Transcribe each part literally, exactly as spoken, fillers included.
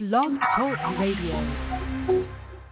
Blog Talk Radio.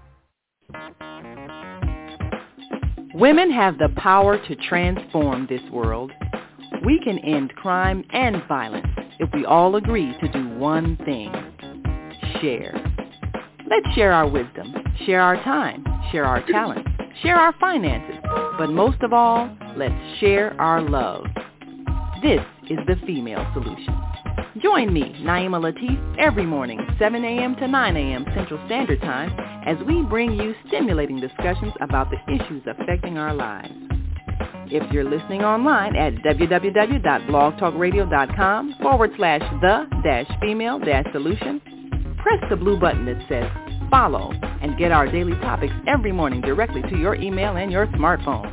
Women have the power to transform this world. We can end crime and violence if we all agree to do one thing: share. Let's share our wisdom, share our time, share our talent, share our finances, but most of all, let's share our love. This is the Female Solution. Join me, Naima Latif, every morning, seven a.m. to nine a.m. Central Standard Time, as we bring you stimulating discussions about the issues affecting our lives. If you're listening online at www.blogtalkradio.com forward slash the dash female dash solution, press the blue button that says follow and get our daily topics every morning directly to your email and your smartphone.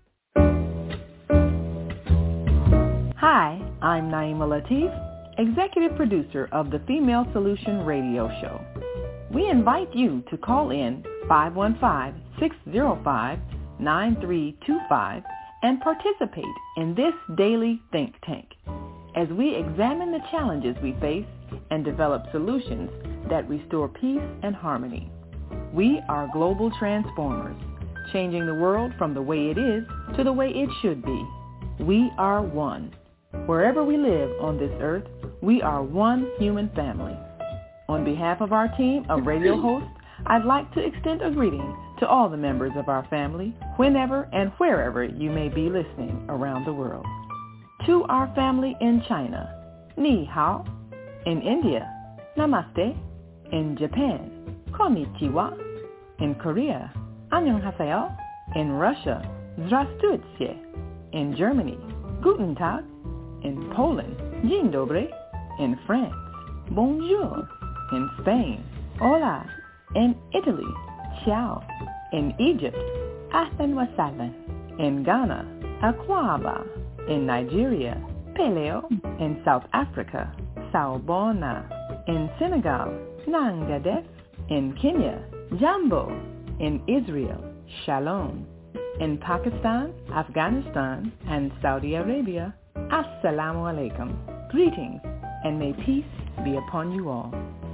Hi, I'm Naima Latif, Executive Producer of the Female Solution Radio Show. We invite you to call in five one five, six zero five, nine three two five and participate in this daily think tank as we examine the challenges we face and develop solutions that restore peace and harmony. We are global transformers, changing the world from the way it is to the way it should be. We are one. Wherever we live on this earth, we are one human family. On behalf of our team of radio hosts, I'd like to extend a greeting to all the members of our family, whenever and wherever you may be listening around the world. To our family in China, Ni Hao. In India, Namaste. In Japan, Konnichiwa. In Korea, Annyeonghaseyo. In Russia, Zdravstvucie. In Germany, Guten Tag. In Poland, Dzień dobry. In France, Bonjour. In Spain, Hola. In Italy, Ciao. In Egypt, Ahlan wa sahlan. In Ghana, Akwaba. In Nigeria, Peleo. In South Africa, Sawubona. In Senegal, Nangadef. In Kenya, Jambo. In Israel, Shalom. In Pakistan, Afghanistan, and Saudi Arabia, Assalamu alaikum. Greetings, and may peace be upon you all.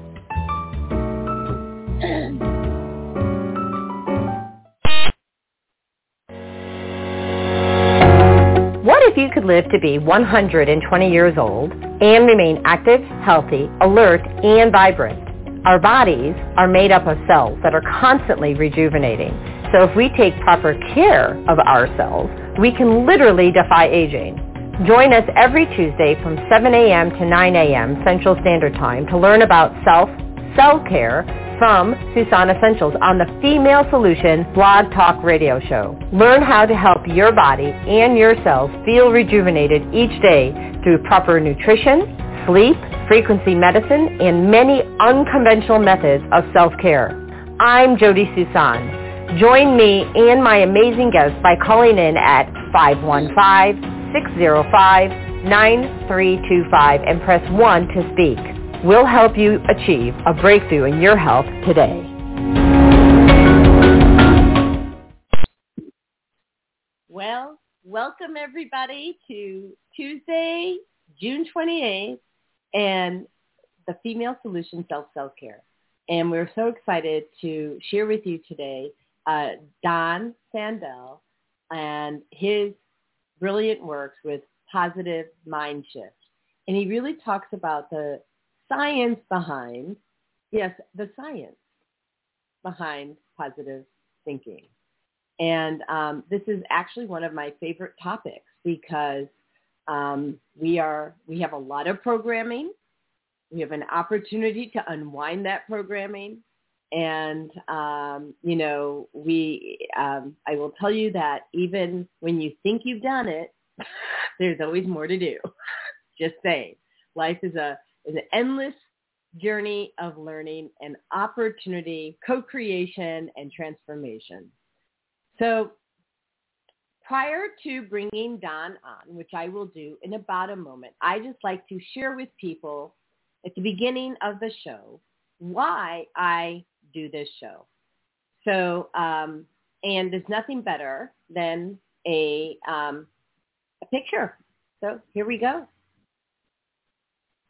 What if you could live to be one hundred twenty years old and remain active, healthy, alert, and vibrant? Our bodies are made up of cells that are constantly rejuvenating. So if we take proper care of ourselves, we can literally defy aging. Join us every Tuesday from seven a.m. to nine a.m. Central Standard Time to learn about self, self-care from Susan Essentials on the Female Solution Blog Talk Radio Show. Learn how to help your body and your cells feel rejuvenated each day through proper nutrition, sleep, frequency medicine, and many unconventional methods of self-care. I'm Jody Susan. Join me and my amazing guests by calling in at five one five, six zero five, nine three two five and press one to speak. We'll help you achieve a breakthrough in your health today. Well, welcome everybody to Tuesday, June twenty-eighth, and the Female Solution Self-Self-Care. And we're so excited to share with you today uh, Don Sandell and his brilliant works with Positive Mind Shift. And he really talks about the science behind, yes, the science behind positive thinking. And um, this is actually one of my favorite topics because um, we are we have a lot of programming. We have an opportunity to unwind that programming. And, um, you know, we um, I will tell you that even when you think you've done it, there's always more to do. Just saying. Life is a is an endless journey of learning and opportunity, co-creation, and transformation. So prior to bringing Don on, which I will do in about a moment, I just like to share with people at the beginning of the show why I do this show. So, um, and there's nothing better than a, um, a picture. So here we go.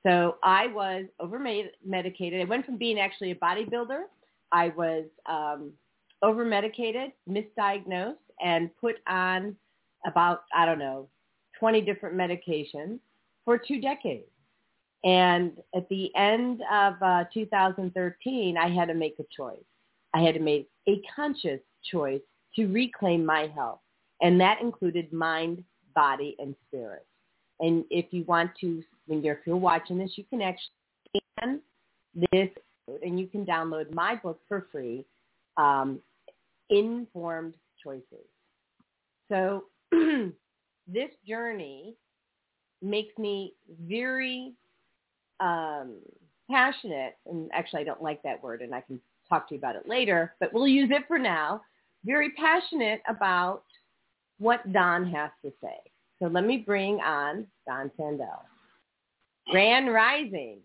So I was over-medicated. I went from being actually a bodybuilder. I was um, over-medicated, misdiagnosed, and put on about, I don't know, twenty different medications for two decades. And at the end of uh, two thousand thirteen, I had to make a choice. I had to make a conscious choice to reclaim my health. And that included mind, body, and spirit. And if you want to, when you're, if you're watching this, you can actually scan this and you can download my book for free, um, Informed Choices. So this journey makes me very um, passionate, and actually I don't like that word, and I can talk to you about it later, but we'll use it for now, very passionate about what Don has to say. So let me bring on Don Sandell. Grand Rising.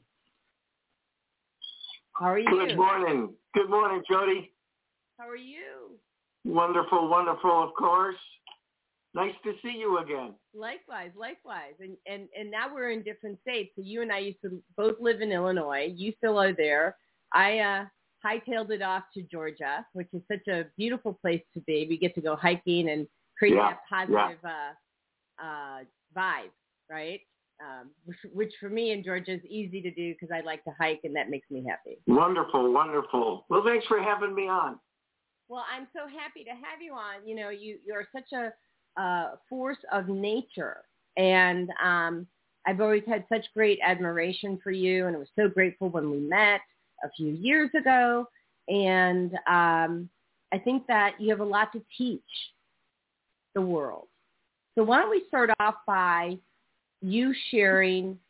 How are you? Good morning. Good morning, Jody. How are you? Wonderful, wonderful, of course. Nice to see you again. Likewise, likewise. And, and and now we're in different states. So you and I used to both live in Illinois. You still are there. I uh, hightailed it off to Georgia, which is such a beautiful place to be. We get to go hiking and create yeah, that positive yeah. uh, uh, vibe, right? Um, which, which for me in Georgia is easy to do because I like to hike, and that makes me happy. Wonderful, wonderful. Well, thanks for having me on. Well, I'm so happy to have you on. You know, you, you're such a uh, force of nature, and um, I've always had such great admiration for you, and I was so grateful when we met a few years ago, and um, I think that you have a lot to teach the world. So why don't we start off by you sharing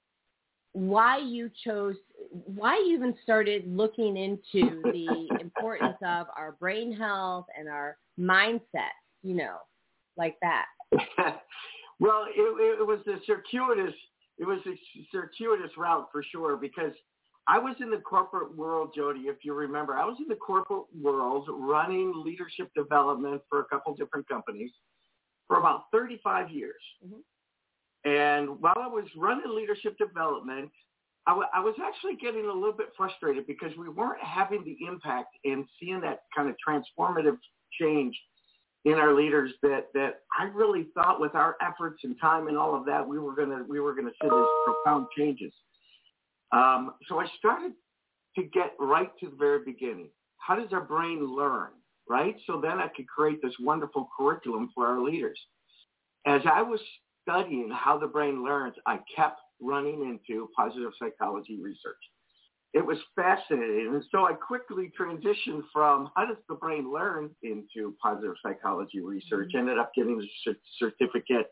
why you chose, why you even started looking into the importance of our brain health and our mindset, you know, like that. Well, it, it was a circuitous, it was a circuitous route for sure, because I was in the corporate world, Jody, if you remember. I was in the corporate world running leadership development for a couple different companies for about thirty-five years. Mm-hmm. And while I was running leadership development, I, w- I was actually getting a little bit frustrated because we weren't having the impact in seeing that kind of transformative change in our leaders that, that I really thought with our efforts and time and all of that, we were gonna we were gonna see these profound changes. Um, so I started to get right to the very beginning. How does our brain learn, right? So then I could create this wonderful curriculum for our leaders. As I was studying how the brain learns, I kept running into positive psychology research. It was fascinating. And so I quickly transitioned from how does the brain learn into positive psychology research, ended up getting a certificate.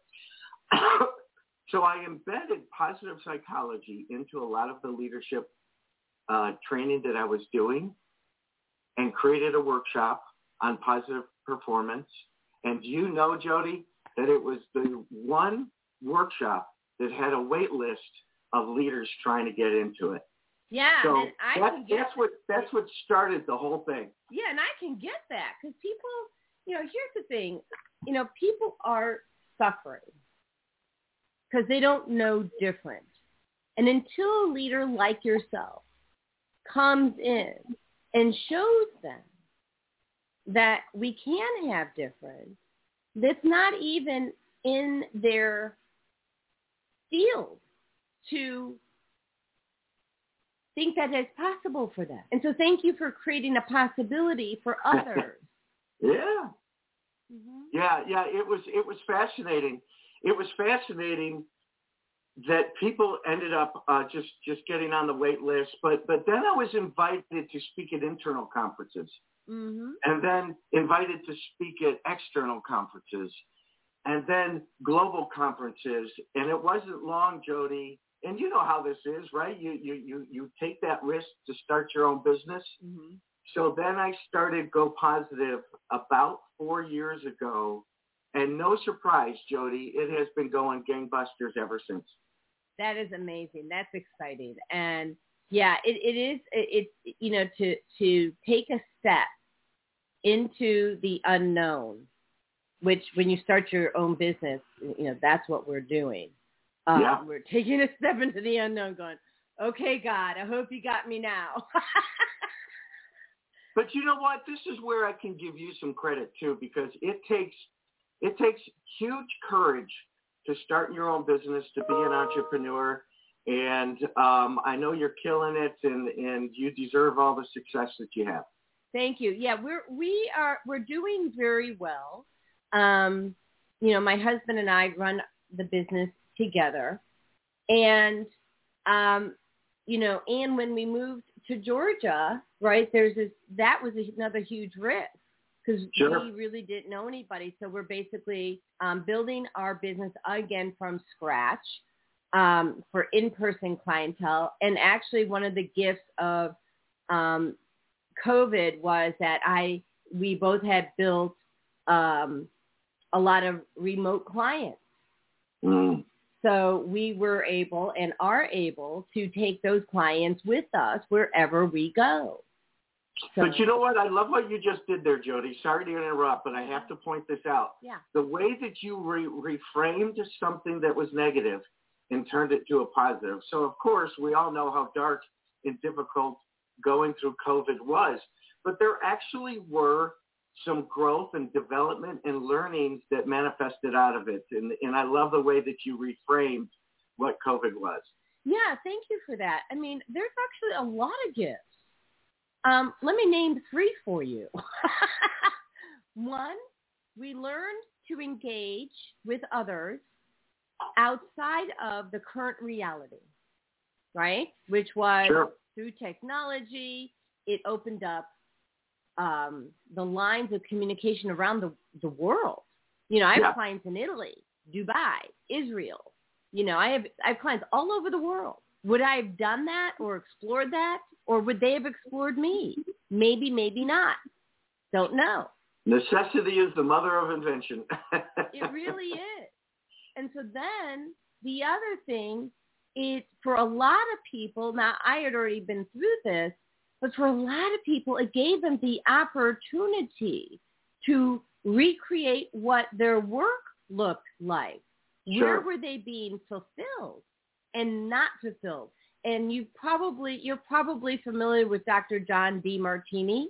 So I embedded positive psychology into a lot of the leadership uh, training that I was doing and created a workshop on positive performance. And do you know, Jody, that it was the one workshop that had a wait list of leaders trying to get into it. Yeah, so and I that, can get that's what that's what started the whole thing. Yeah, and I can get that because people, you know, here's the thing, you know, people are suffering because they don't know different. And until a leader like yourself comes in and shows them that we can have different, that's not even in their field to think that it's possible for them. And so thank you for creating a possibility for others. yeah. Mm-hmm. Yeah, yeah, it was it was fascinating. It was fascinating that people ended up uh, just, just getting on the wait list. But, but then I was invited to speak at internal conferences, mm-hmm. and then invited to speak at external conferences, and then global conferences. And it wasn't long, Jody, and you know how this is, right? You you you, you take that risk to start your own business. Mm-hmm. So then I started Go Positive about four years ago. And no surprise, Jody, it has been going gangbusters ever since. That is amazing. That's exciting. And yeah, it, it is, it, it, you know, to, to take a step into the unknown, which when you start your own business, you know, that's what we're doing. Uh, yeah. We're taking a step into the unknown going, okay, God, I hope you got me now. But you know what? This is where I can give you some credit too, because it takes it takes huge courage to start your own business, to be an entrepreneur, and um, I know you're killing it, and, and you deserve all the success that you have. Thank you. Yeah, we're we are we're doing very well. Um, you know, my husband and I run the business together, and um, you know, and when we moved to Georgia, right, there's this, that was another huge risk because sure. we really didn't know anybody. So we're basically um, building our business again from scratch um, for in-person clientele. And actually one of the gifts of um, COVID was that I we both had built um, a lot of remote clients. Mm. So we were able and are able to take those clients with us wherever we go. So, but you know what? I love what you just did there, Jody. Sorry to interrupt, but I have to point this out. Yeah. The way that you re- reframed something that was negative and turned it to a positive. So, of course, we all know how dark and difficult going through COVID was. But there actually were some growth and development and learnings that manifested out of it. And, and I love the way that you reframed what COVID was. Yeah, thank you for that. I mean, there's actually a lot of gifts. Um, let me name three for you. One, we learned to engage with others outside of the current reality, right? Which was sure. through technology. It opened up Um, the lines of communication around the, the world. You know, I have yeah. clients in Italy, Dubai, Israel. You know, I have I have clients all over the world. Would I have done that or explored that? Or would they have explored me? Maybe, maybe not. Don't know. Necessity is the mother of invention. It really is. And so then the other thing is for a lot of people, now I had already been through this, but for a lot of people, it gave them the opportunity to recreate what their work looked like. Sure. Where were they being fulfilled and not fulfilled? And you probably you're probably familiar with Doctor John Demartini,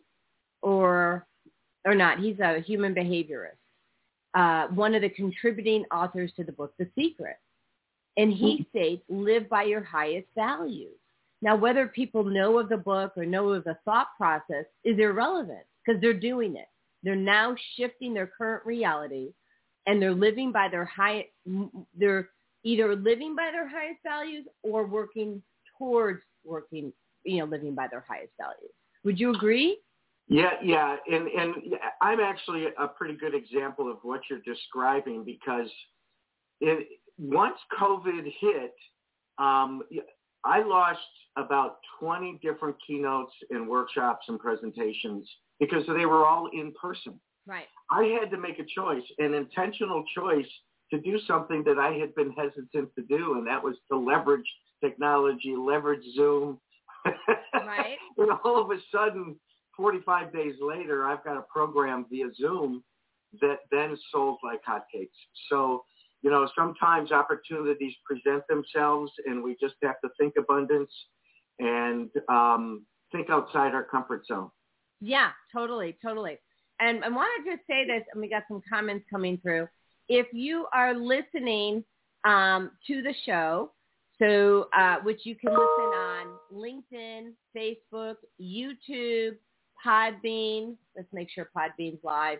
or or not. He's a human behaviorist, uh, one of the contributing authors to the book The Secret. And he states, live by your highest values. Now, whether people know of the book or know of the thought process is irrelevant because they're doing it. They're now shifting their current reality, and they're living by their high. They're either living by their highest values or working towards working, you know, living by their highest values. Would you agree? Yeah, yeah, and and I'm actually a pretty good example of what you're describing because it, once COVID hit, um, I lost about twenty different keynotes and workshops and presentations because they were all in person. Right. I had to make a choice, an intentional choice to do something that I had been hesitant to do, and that was to leverage technology, leverage Zoom. Right. And all of a sudden, forty-five days later, I've got a program via Zoom that then sold like hotcakes. So, you know, sometimes opportunities present themselves and we just have to think abundance and um, think outside our comfort zone. Yeah, totally, totally. And I want to just say this, and we got some comments coming through. If you are listening um, to the show, so uh, which you can listen on LinkedIn, Facebook, YouTube, Podbean. Let's make sure Podbean's live.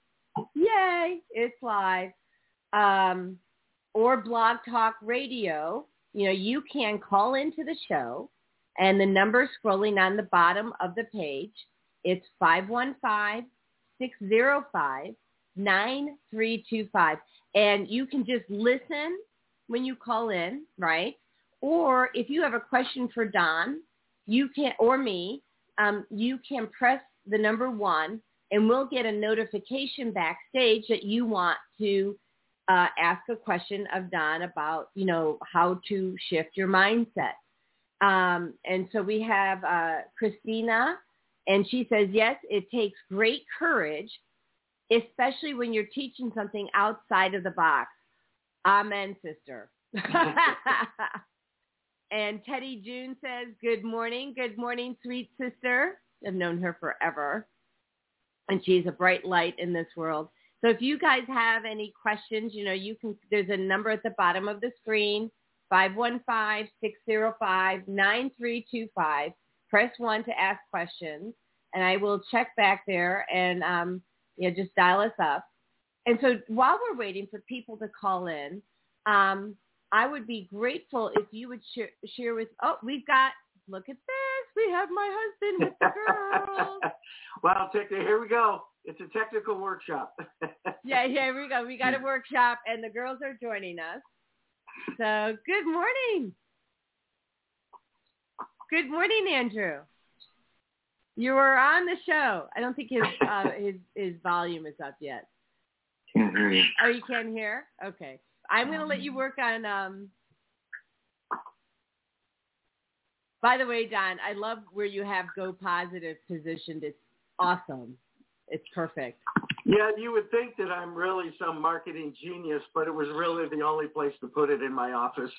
Yay, it's live. Um, or Blog Talk Radio, you know, you can call into the show, and the number scrolling on the bottom of the page, it's five one five, six zero five, nine three two five. And you can just listen when you call in, right? Or if you have a question for Don, you can, or me, um, you can press the number one, and we'll get a notification backstage that you want to Uh, ask a question of Don about, you know, how to shift your mindset. Um, and so we have uh, Christina, and she says, yes, it takes great courage, especially when you're teaching something outside of the box. Amen, sister. And Teddy June says, good morning. Good morning, sweet sister. I've known her forever. And she's a bright light in this world. So if you guys have any questions, you know, you can, there's a number at the bottom of the screen, five one five, six zero five, nine three two five. Press one to ask questions, and I will check back there and, um, you know, just dial us up. And so while we're waiting for people to call in, um, I would be grateful if you would share, share with, oh, we've got, look at this. We have my husband with the girls. Well, take, here we go. It's a technical workshop. Yeah, here we go. We got a workshop, and the girls are joining us. So good morning. Good morning, Andrew. You were on the show. I don't think his uh, his his volume is up yet. Can't hear you. Oh, you can't hear? Okay. I'm going to let you work on. Um... By the way, Don, I love where you have Go Positive positioned. It's awesome. It's perfect. Yeah, you would think that I'm really some marketing genius, but it was really the only place to put it in my office.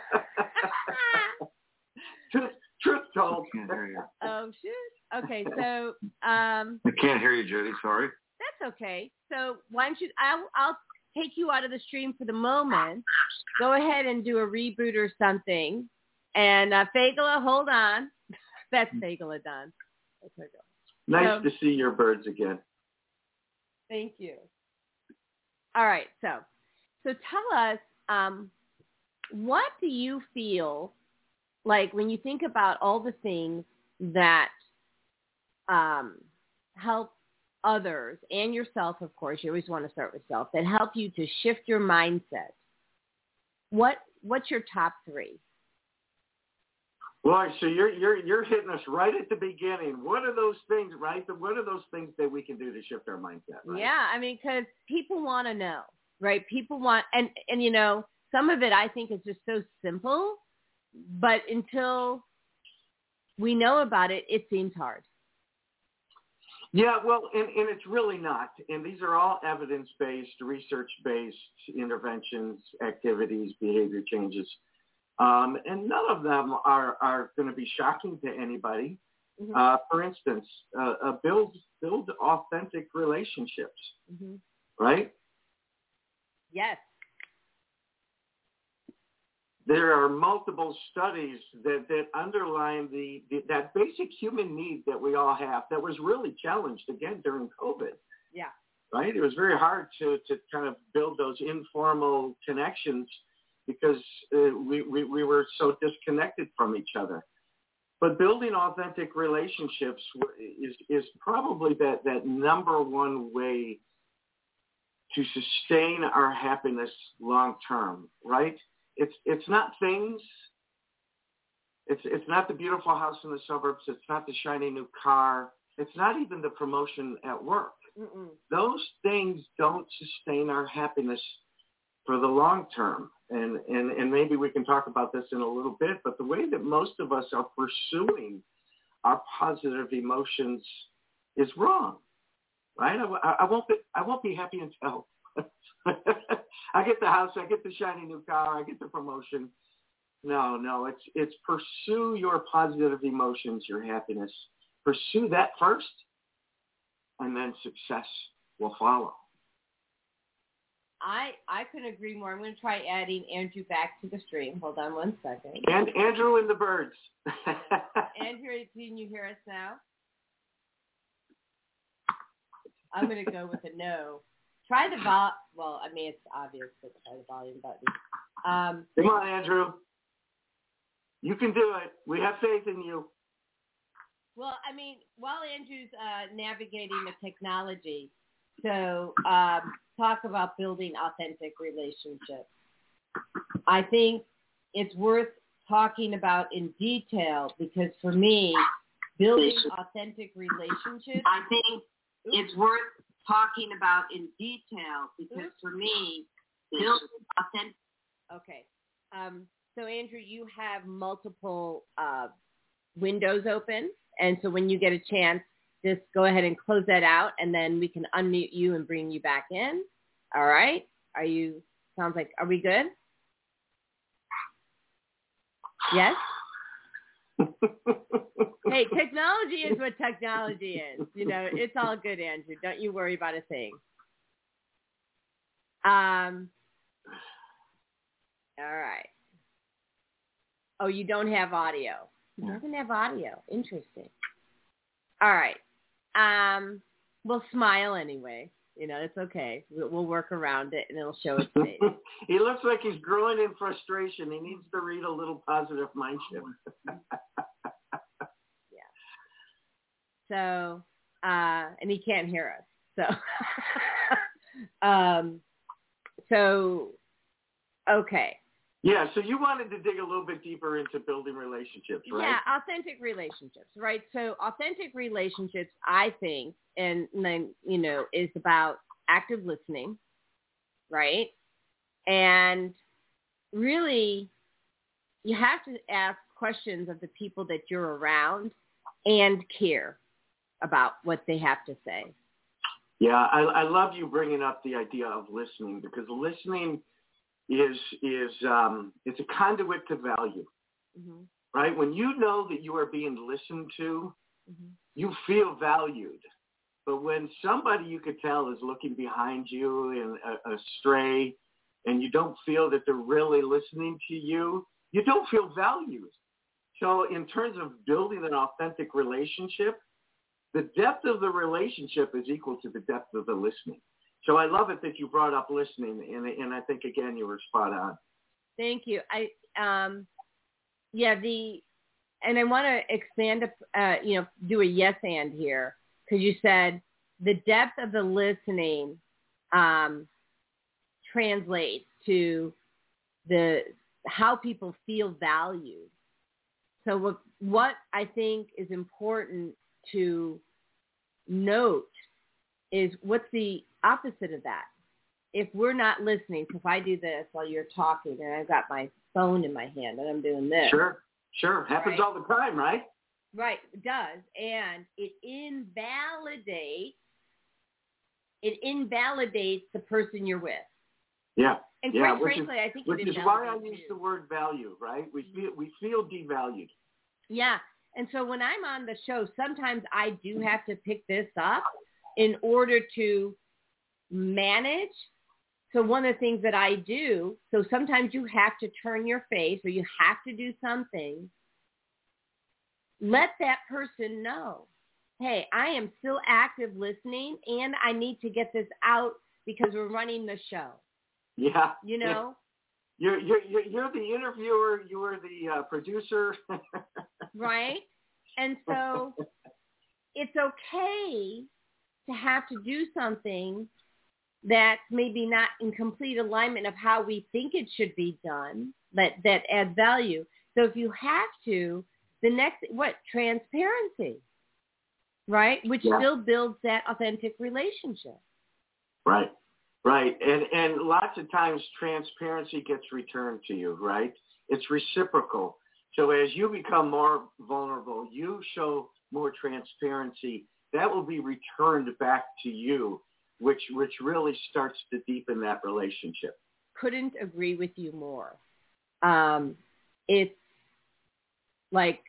truth, truth told. Oh, shoot. Okay, so... Um, I can't hear you, Jody. Sorry. That's okay. So why don't you... I'll, I'll take you out of the stream for the moment. Go ahead and do a reboot or something. And uh, Fagala, hold on. That's Fagala done. Okay, go. Nice so, to see your birds again. Thank you. All right, so so tell us, um, what do you feel like when you think about all the things that um, help others and yourself, of course, you always want to start with self, that help you to shift your mindset? What what's your top three? Well, so you're you're you're hitting us right at the beginning. What are those things, right? What are those things that we can do to shift our mindset? Right? Yeah, I mean, because people want to know, right? People want, and and you know, some of it I think is just so simple, but until we know about it, it seems hard. Yeah, well, and, and it's really not. And these are all evidence-based, research-based interventions, activities, behavior changes. Um, and none of them are, are going to be shocking to anybody. Mm-hmm. Uh, for instance, uh, uh, build build authentic relationships, mm-hmm. right? Yes. There are multiple studies that, that underline the, the that basic human need that we all have that was really challenged, again, during COVID. Yeah. Right? It was very hard to, to kind of build those informal connections because uh, we, we, we were so disconnected from each other. But building authentic relationships is, is probably that, that number one way to sustain our happiness long term, right? It's it's not things. It's it's not the beautiful house in the suburbs. It's not the shiny new car. It's not even the promotion at work. Mm-mm. Those things don't sustain our happiness for the long term. And, and and maybe we can talk about this in a little bit, but the way that most of us are pursuing our positive emotions is wrong, right? I, I won't be I won't be happy until I get the house, I get the shiny new car, I get the promotion. No, no, it's it's pursue your positive emotions, your happiness. Pursue that first, and then success will follow. I, I couldn't agree more. I'm going to try adding Andrew back to the stream. Hold on one second. And Andrew and the birds. Andrew, can you hear us now? I'm going to go with a no. Try the vol. Well, I mean, it's obvious, but try the volume button. Um, Come on, Andrew. You can do it. We have faith in you. Well, I mean, while Andrew's uh, navigating the technology, so um, talk about building authentic relationships. I think it's worth talking about in detail because for me, building authentic relationships. I think it's worth talking about in detail because Oops. for me, building authentic. Okay. Um, so Andrew, you have multiple uh, windows open. And so when you get a chance, just go ahead and close that out, and then we can unmute you and bring you back in. All right? Are you, sounds like, are we good? Yes? Hey, technology is what technology is. You know, it's all good, Andrew. Don't you worry about a thing. Um. All right. Oh, you don't have audio. He doesn't have audio. Interesting. All right. Um. We'll smile anyway. You know, it's okay. We'll, we'll work around it, and it'll show its face. He looks like he's growing in frustration. He needs to read a little positive mind shift. Yeah. So, uh, and he can't hear us. So, um, so, okay. Yeah, so you wanted to dig a little bit deeper into building relationships, right? Yeah, authentic relationships, right? So authentic relationships, I think, and then, you know, is about active listening, right? And really, you have to ask questions of the people that you're around and care about what they have to say. Yeah, I, I love you bringing up the idea of listening, because listening is is um, it's a conduit to value, mm-hmm. right? When you know that you are being listened to, mm-hmm. you feel valued. But when somebody you could tell is looking behind you and uh, astray, and you don't feel that they're really listening to you, you don't feel valued. So in terms of building an authentic relationship, the depth of the relationship is equal to the depth of the listening. So I love it that you brought up listening, and, and I think, again, you were spot on. Thank you. I, um, yeah, the, and I want to expand, uh, you know, do a yes and here, because you said the depth of the listening um, translates to the how people feel valued. So what, what I think is important to note is what's the opposite of that. If we're not listening, so if I do this while you're talking and I've got my phone in my hand and I'm doing this. Sure, sure. Happens right? all the time, right? Right, it does. And it invalidates, it invalidates the person you're with. Yeah. And yeah, quite frankly, is, I think which it is why I invalidates use you. the word value, right? We feel, we feel devalued. Yeah. And so when I'm on the show, sometimes I do have to pick this up in order to manage. So one of the things that I do, so sometimes you have to turn your face or you have to do something. Let that person know, hey, I am still active listening and I need to get this out because we're running the show. Yeah. You know? You're, you're, you're, you're the interviewer. You are the uh, producer. Right? And so it's okay to have to do something that's maybe not in complete alignment of how we think it should be done, but that adds value. So if you have to, the next, what, transparency, right? Which yeah. still builds that authentic relationship. Right, right. And, and lots of times transparency gets returned to you, right? It's reciprocal. So as you become more vulnerable, you show more transparency, that will be returned back to you, which which really starts to deepen that relationship. Couldn't agree with you more. Um, it's like,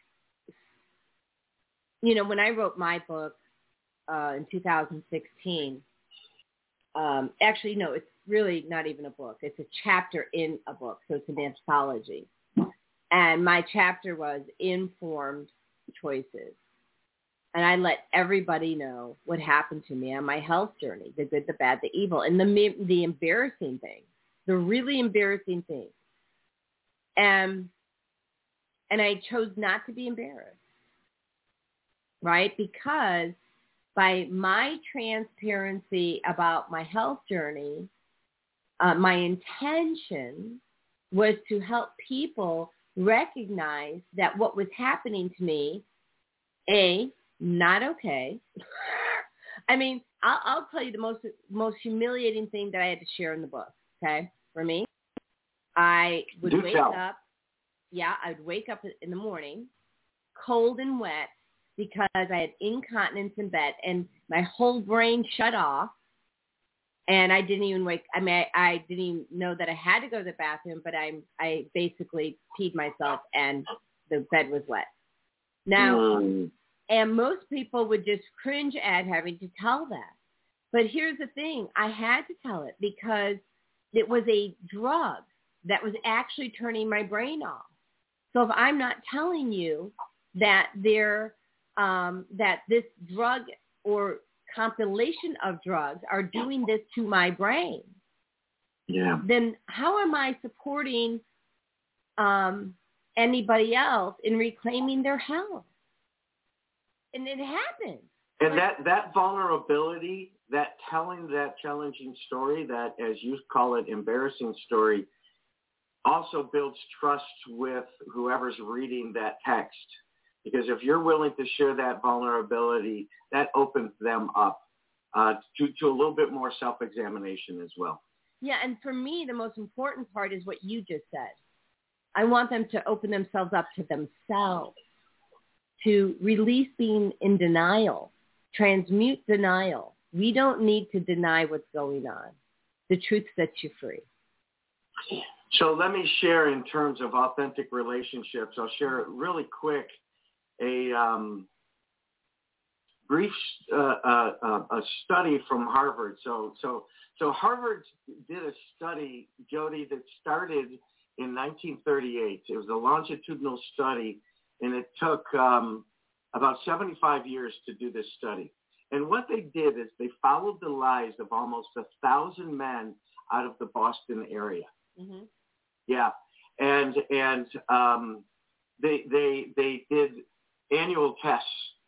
you know, when I wrote my book uh, in two thousand sixteen, um, actually, no, it's really not even a book. It's a chapter in a book, so it's an anthology. And my chapter was Informed Choices. And I let everybody know what happened to me on my health journey, the good, the bad, the evil, and the the embarrassing things, the really embarrassing things. And, and I chose not to be embarrassed, right? Because by my transparency about my health journey, uh, my intention was to help people recognize that what was happening to me, A, not okay. I mean, I'll, I'll tell you the most most humiliating thing that I had to share in the book, okay, for me. I would Do wake tell. up, yeah, I would wake up in the morning, cold and wet, because I had incontinence in bed, and my whole brain shut off, And I didn't even wake. I mean, I, I didn't even know that I had to go to the bathroom, but I I basically peed myself and the bed was wet. Now, mm. and most people would just cringe at having to tell that. But here's the thing. I had to tell it because it was a drug that was actually turning my brain off. So if I'm not telling you that there, um, that this drug or compilation of drugs are doing this to my brain, yeah, then how am I supporting um, anybody else in reclaiming their health? And it happens. And like, that, that vulnerability, that telling that challenging story, that, as you call it, embarrassing story, also builds trust with whoever's reading that text. Because if you're willing to share that vulnerability, that opens them up uh, to, to a little bit more self-examination as well. Yeah, and for me, the most important part is what you just said. I want them to open themselves up to themselves, to release being in denial, transmute denial. We don't need to deny what's going on. The truth sets you free. So let me share in terms of authentic relationships. I'll share it really quick. A um, brief uh, uh, uh, a study from Harvard. So so so Harvard did a study, Jody, that started in nineteen thirty-eight. It was a longitudinal study, and it took um, about seventy-five years to do this study. And what they did is they followed the lives of almost a thousand men out of the Boston area. Mm-hmm. Yeah, and and um, they they they did annual tests,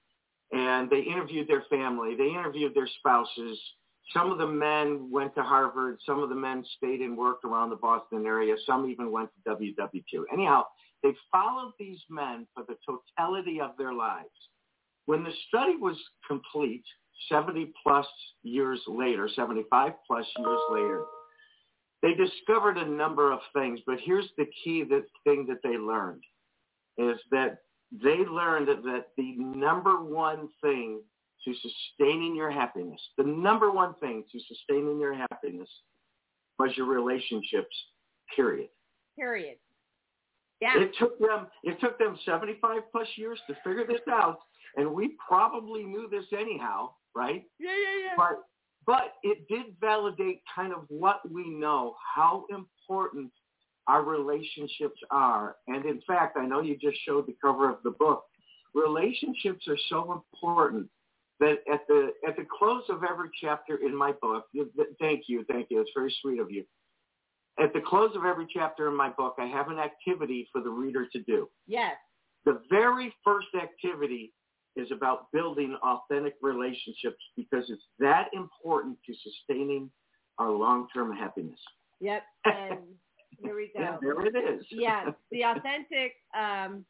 and they interviewed their family. They interviewed their spouses. Some of the men went to Harvard. Some of the men stayed and worked around the Boston area. Some even went to W W two. Anyhow, they followed these men for the totality of their lives. When the study was complete, seventy plus years later, seventy-five plus years later, they discovered a number of things. But here's the key the thing that they learned, is that they learned that the number one thing to sustaining your happiness, the number one thing to sustaining your happiness was your relationships, period. Period. Yeah. It took them, it took them seventy-five plus years to figure this out, and we probably knew this anyhow, right? Yeah, yeah, yeah. But, but it did validate kind of what we know, how important our relationships are. And in fact, I know you just showed the cover of the book. Relationships are so important that at the at the close of every chapter in my book, thank you, thank you, it's very sweet of you. At the close of every chapter in my book, I have an activity for the reader to do. Yes. The very first activity is about building authentic relationships because it's that important to sustaining our long-term happiness. Yep. And here we go. Yeah, there it is. Yeah, the authentic. Um,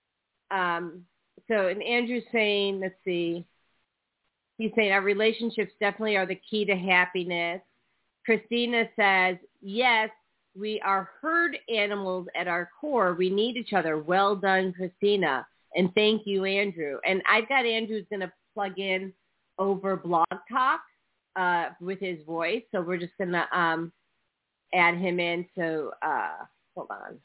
um, so, and Andrew's saying, let's see, he's saying our relationships definitely are the key to happiness. Christina says, yes, we are herd animals at our core. We need each other. Well done, Christina. And thank you, Andrew. And I've got Andrew's going to plug in over Blog Talk uh, with his voice. So we're just going to um, add him in. So uh, hold on.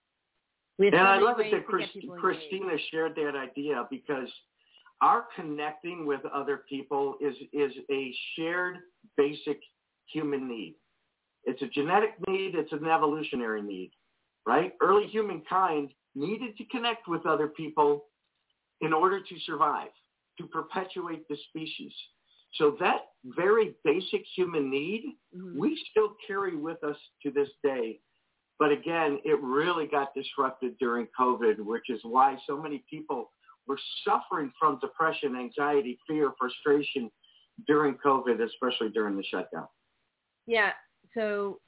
We have and so I many love it ways that to Chris, get people Christina engaged. shared that idea, because our connecting with other people is, is a shared basic human need. It's a genetic need. It's an evolutionary need, right? Early humankind needed to connect with other people in order to survive, to perpetuate the species. So that very basic human need, mm-hmm. we still carry with us to this day. But again, it really got disrupted during COVID, which is why so many people were suffering from depression, anxiety, fear, frustration during COVID, especially during the shutdown. Yeah. So,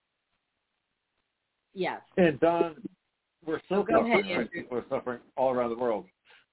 yeah. And Don, we're still oh, suffering. Ahead, People are suffering all around the world.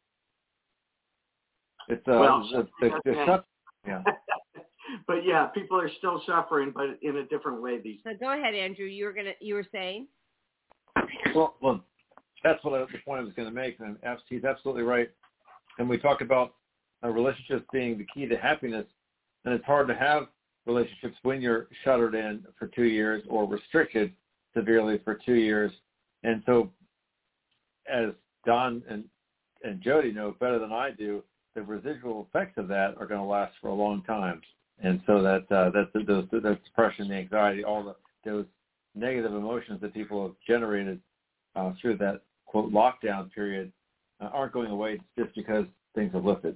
It's uh, well, the, the, the, the stuff, yeah. But yeah, people are still suffering, but in a different way these days. So go ahead, Andrew. You were gonna, you were saying. Well, well, that's what I, the point I was going to make, and he's absolutely right. And we talk about uh, relationships being the key to happiness, and it's hard to have relationships when you're shuttered in for two years or restricted severely for two years. And so as Don and, and Jody know better than I do, the residual effects of that are going to last for a long time. And so that uh, that those that depression, the anxiety, all the, those negative emotions that people have generated uh, through that, quote, lockdown period uh, aren't going away just because things have lifted.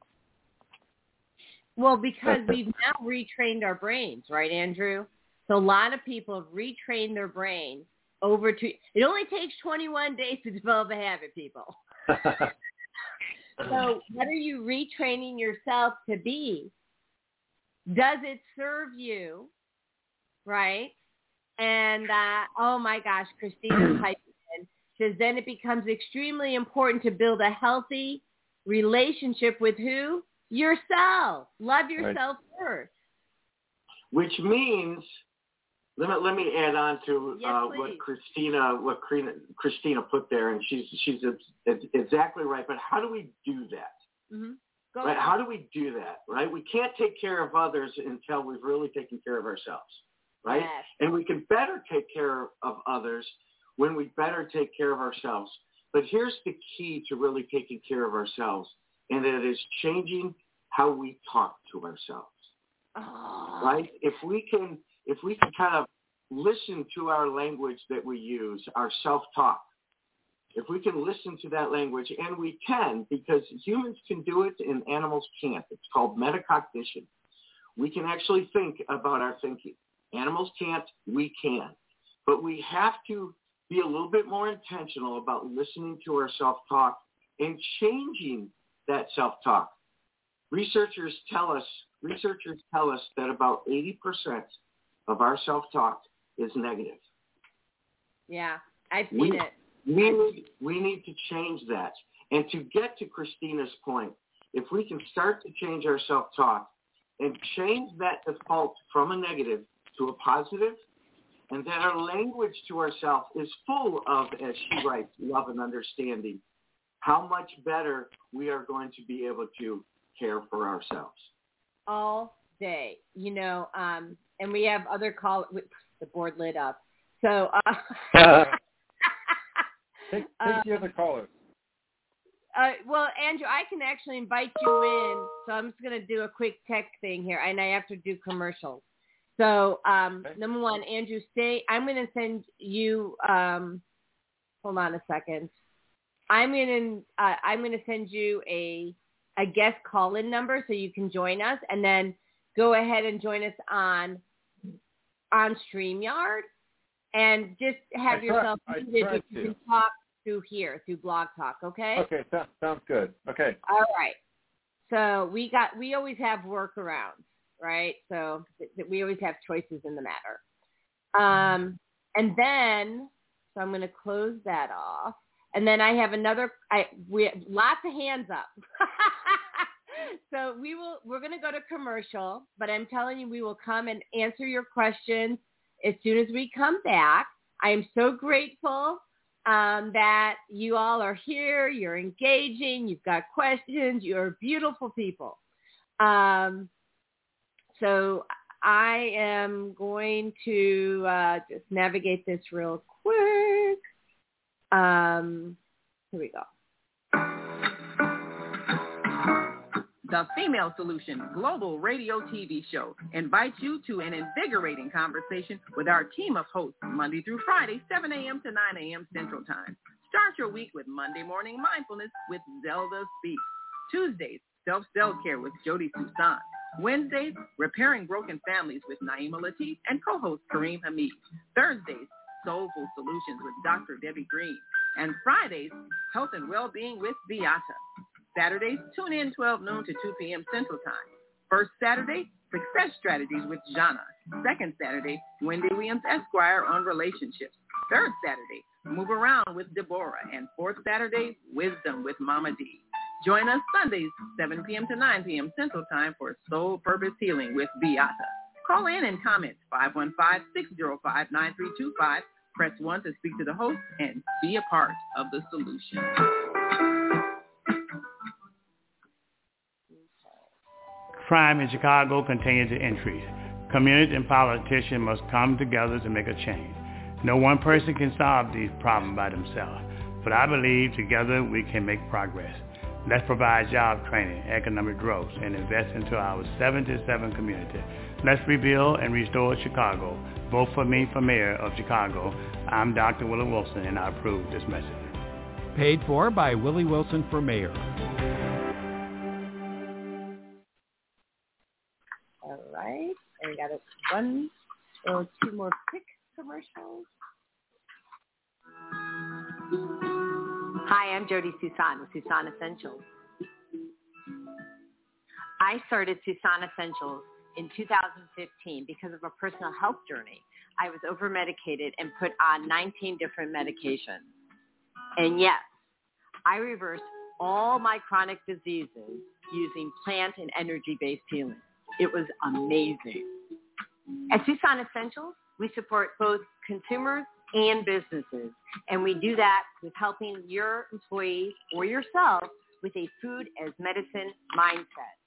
Well, because we've now retrained our brains, right, Andrew? So a lot of people have retrained their brains over to, it only takes twenty-one days to develop a habit, people. So what are you retraining yourself to be? Does it serve you, right? And, uh, oh, my gosh, Christina's typing in. Says, then it becomes extremely important to build a healthy relationship with who? Yourself. Love yourself right. first. Which means, let me, let me add on to yes, uh, what Christina what Christina put there, and she's she's exactly right. But how do we do that? Mm-hmm. Go right? ahead. How do we do that? Right? We can't take care of others until we've really taken care of ourselves. Right? Yes. And we can better take care of others when we better take care of ourselves. But here's the key to really taking care of ourselves, and it is changing how we talk to ourselves. Oh. Right? If we can, if we can kind of listen to our language that we use, our self-talk, if we can listen to that language, and we can, because humans can do it and animals can't. It's called metacognition. We can actually think about our thinking. Animals can't, we can. But we have to be a little bit more intentional about listening to our self-talk and changing that self-talk. Researchers tell us, researchers tell us that about eighty percent of our self-talk is negative. Yeah, I've seen we, it. We need, we need to change that. And to get to Christina's point, if we can start to change our self-talk and change that default from a negative to a positive, and that our language to ourselves is full of, as she writes, love and understanding, how much better we are going to be able to care for ourselves. All day, you know, um, and we have other call. The board lit up. So, uh, take, take the other callers. Uh, well, Andrew, I can actually invite you in, so I'm just going to do a quick tech thing here, and I have to do commercials. So, um, okay. Number one, Andrew, stay. I'm going to send you. Um, hold on a second. I'm going to. Uh, I'm going to send you a a guest call-in number so you can join us, and then go ahead and join us on on StreamYard, and just have I yourself tried, muted I so you can talk through here through Blog Talk. Okay. Okay. Sounds sounds good. Okay. All right. So we got. We always have workarounds. Right? So th- we always have choices in the matter. Um, and then, so I'm going to close that off. And then I have another, I, we have lots of hands up. So we will, we're going to go to commercial, but I'm telling you, we will come and answer your questions as soon as we come back. I am so grateful um, that you all are here. You're engaging. You've got questions. You're beautiful people. Um, So I am going to uh, just navigate this real quick. Um, here we go. The Female Solution Global Radio T V Show invites you to an invigorating conversation with our team of hosts Monday through Friday, seven a.m. to nine a.m. Central Time. Start your week with Monday Morning Mindfulness with Zelda Speaks. Tuesdays, Self-Cell-Care with Jody Susan. Wednesdays, Repairing Broken Families with Naima Latif and co-host Kareem Hamid. Thursdays, Soulful Solutions with Doctor Debbie Green. And Fridays, Health and Wellbeing with Beata. Saturdays, tune in twelve noon to two p.m. Central Time. First Saturday, Success Strategies with Jana. Second Saturday, Wendy Williams Esquire on Relationships. Third Saturday, Move Around with Deborah. And fourth Saturday, Wisdom with Mama D. Join us Sundays, seven p.m. to nine p.m. Central Time for Soul Purpose Healing with Beata. Call in and comment five one five, six zero five, nine three two five. Press one to speak to the host and be a part of the solution. Crime in Chicago continues to increase. Community and politicians must come together to make a change. No one person can solve these problems by themselves, but I believe together we can make progress. Let's provide job training, economic growth, and invest into our seventy-seven community. Let's rebuild and restore Chicago. Vote for me for mayor of Chicago. I'm Doctor Willie Wilson, and I approve this message. Paid for by Willie Wilson for mayor. All right. And we got a one or two more quick commercials. Hi, I'm Jody Susan with Susan Essentials. I started Susan Essentials in two thousand fifteen because of a personal health journey. I was over-medicated and put on nineteen different medications. And yes, I reversed all my chronic diseases using plant and energy-based healing. It was amazing. At Susan Essentials, we support both consumers and businesses, and we do that with helping your employees or yourself with a food as medicine mindset.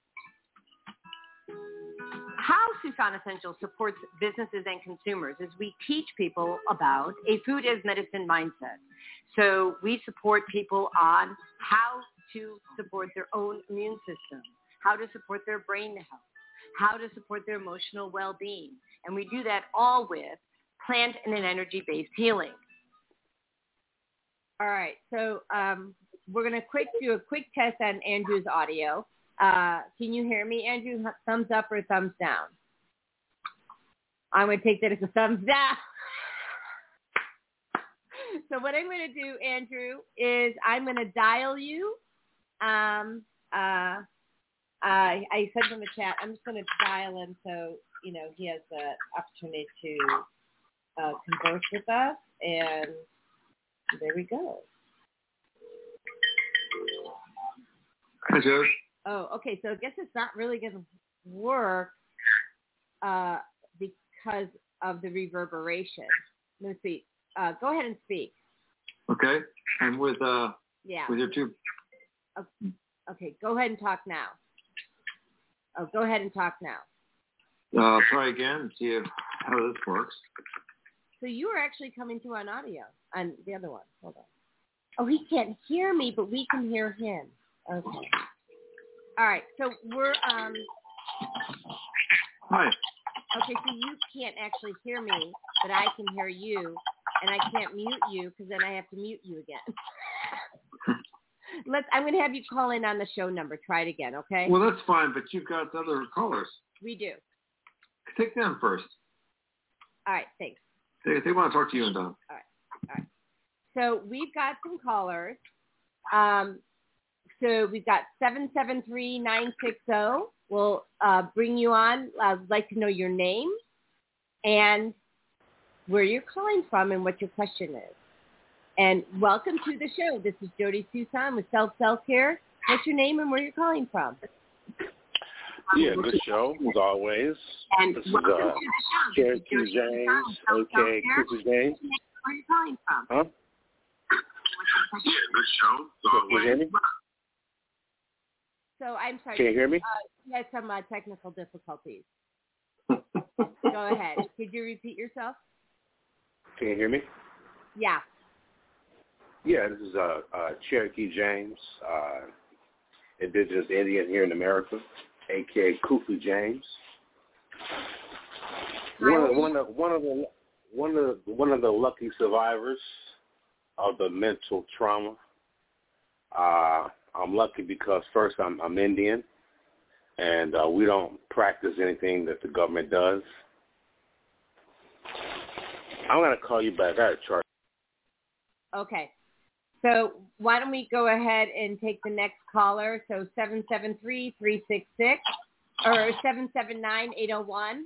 How Susan Essentials supports businesses and consumers is we teach people about a food as medicine mindset. So we support people on how to support their own immune system, how to support their brain health, how to support their emotional well-being. And we do that all with plant and an energy-based healing. All right. So um, we're going to quick do a quick test on Andrew's audio. Uh, can you hear me, Andrew? Thumbs up or thumbs down? I'm going to take that as a thumbs down. So what I'm going to do, Andrew, is I'm going to dial you. Um, uh, I, I sent him a chat. I'm just going to dial him so, you know, he has the opportunity to uh, converse with us. And there we go. Hi, Joe. Oh, okay. So I guess it's not really going to work uh, because of the reverberation. Let me see. Uh, go ahead and speak. Okay. I'm with uh yeah. with your two. Okay. okay. Go ahead and talk now. Oh, go ahead and talk now. Uh, try again and see how this works. So you are actually coming through on audio on the other one. Hold on. Oh, he can't hear me, but we can hear him. Okay. All right. So we're um. Hi. Okay, so you can't actually hear me, but I can hear you, and I can't mute you because then I have to mute you again. Let's. I'm going to have you call in on the show number. Try it again, okay? Well, that's fine, but you've got other callers. We do. Take them first. All right, thanks. They, they want to talk to you and Don. All right, all right. So we've got some callers. Um, so we've got seven seven three nine six zero. We'll uh, bring you on. I'd like to know your name and where you're calling from and what your question is. And welcome to the show. This is Jody Susan with Self Self Care. What's your name and where you're calling from? Yeah, good show as always. And this is uh, Cherokee James, aka Cooper James. Where are you calling from? Huh? Yeah, good show. Can you hear me? So I'm sorry. Can you hear me? Uh, you had some uh, technical difficulties. Go ahead. Could you repeat yourself? Can you hear me? Yeah. Yeah, this is uh, uh, Cherokee James, uh, indigenous Indian here in America, aka Kufu James. One of, one of one of the one of the, one of the lucky survivors of the mental trauma. Uh, I'm lucky because first I'm, I'm Indian, and uh, we don't practice anything that the government does. I'm going to call you back. I got a chart. Okay. So why don't we go ahead and take the next caller? So seven seven three, three six six or seven seven nine, eight oh one.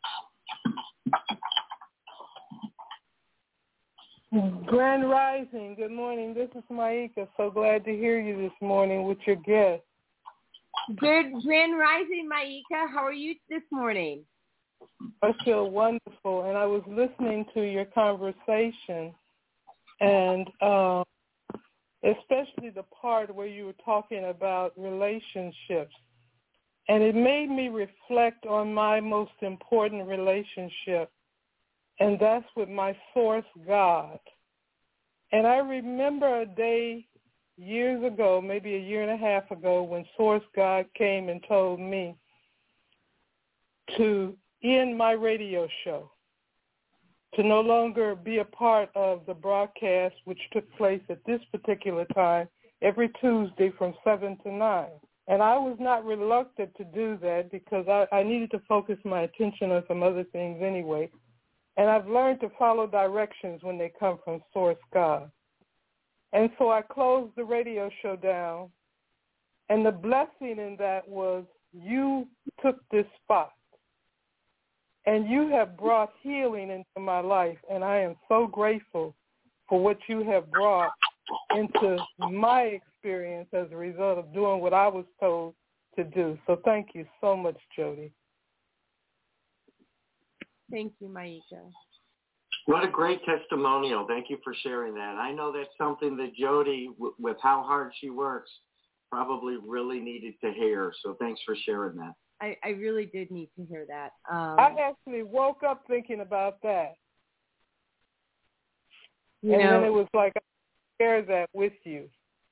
Grand Rising. Good morning. This is Maika. So glad to hear you this morning with your guest. Good Grand Rising, Maika. How are you this morning? I feel wonderful, and I was listening to your conversation, and uh, especially the part where you were talking about relationships. And it made me reflect on my most important relationship, and that's with my source, God. And I remember a day years ago, maybe a year and a half ago, when Source God came and told me to end my radio show, to no longer be a part of the broadcast, which took place at this particular time every Tuesday from seven to nine. And I was not reluctant to do that because I, I needed to focus my attention on some other things anyway. And I've learned to follow directions when they come from Source God. And so I closed the radio show down, and the blessing in that was you took this spot, and you have brought healing into my life, and I am so grateful for what you have brought into my experience as a result of doing what I was told to do. So thank you so much, Jody. Thank you, Maika. What a great testimonial. Thank you for sharing that. I know that's something that Jody, w- with how hard she works, probably really needed to hear. So thanks for sharing that. I, I really did need to hear that. Um, I actually woke up thinking about that. You and know, then it was like, I share that with you.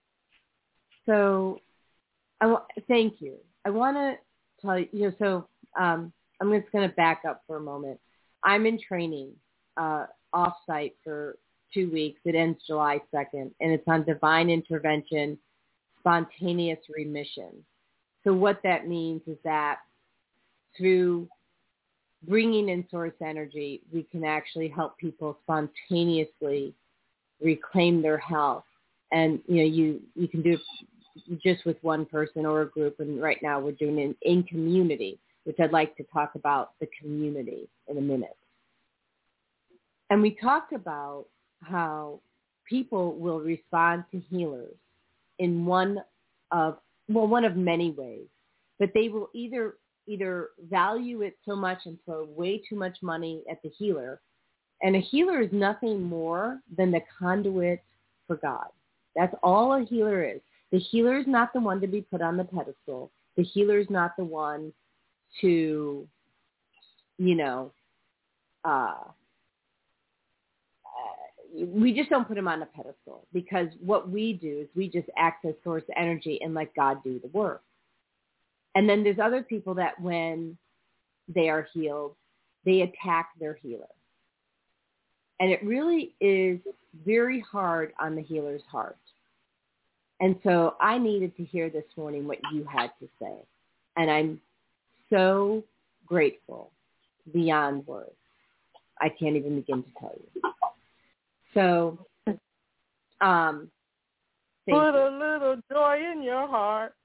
So I w- thank you. I want to tell you, you know, so um, I'm just going to back up for a moment. I'm in training uh, off-site for two weeks. It ends July second, and it's on divine intervention, spontaneous remission. So what that means is that through bringing in source energy, we can actually help people spontaneously reclaim their health. And, you know, you, you can do it just with one person or a group. And right now we're doing it in community, which I'd like to talk about the community in a minute. And we talked about how people will respond to healers in one of, well, one of many ways, but they will either either value it so much and throw way too much money at the healer. And a healer is nothing more than the conduit for God. That's all a healer is. The healer is not the one to be put on the pedestal. The healer is not the one to, you know, uh, we just don't put him on a pedestal, because what we do is we just access source energy and let God do the work. And then there's other people that when they are healed, they attack their healer. And it really is very hard on the healer's heart. And so I needed to hear this morning what you had to say. And I'm so grateful beyond words. I can't even begin to tell you. So, um, put a little joy in your heart.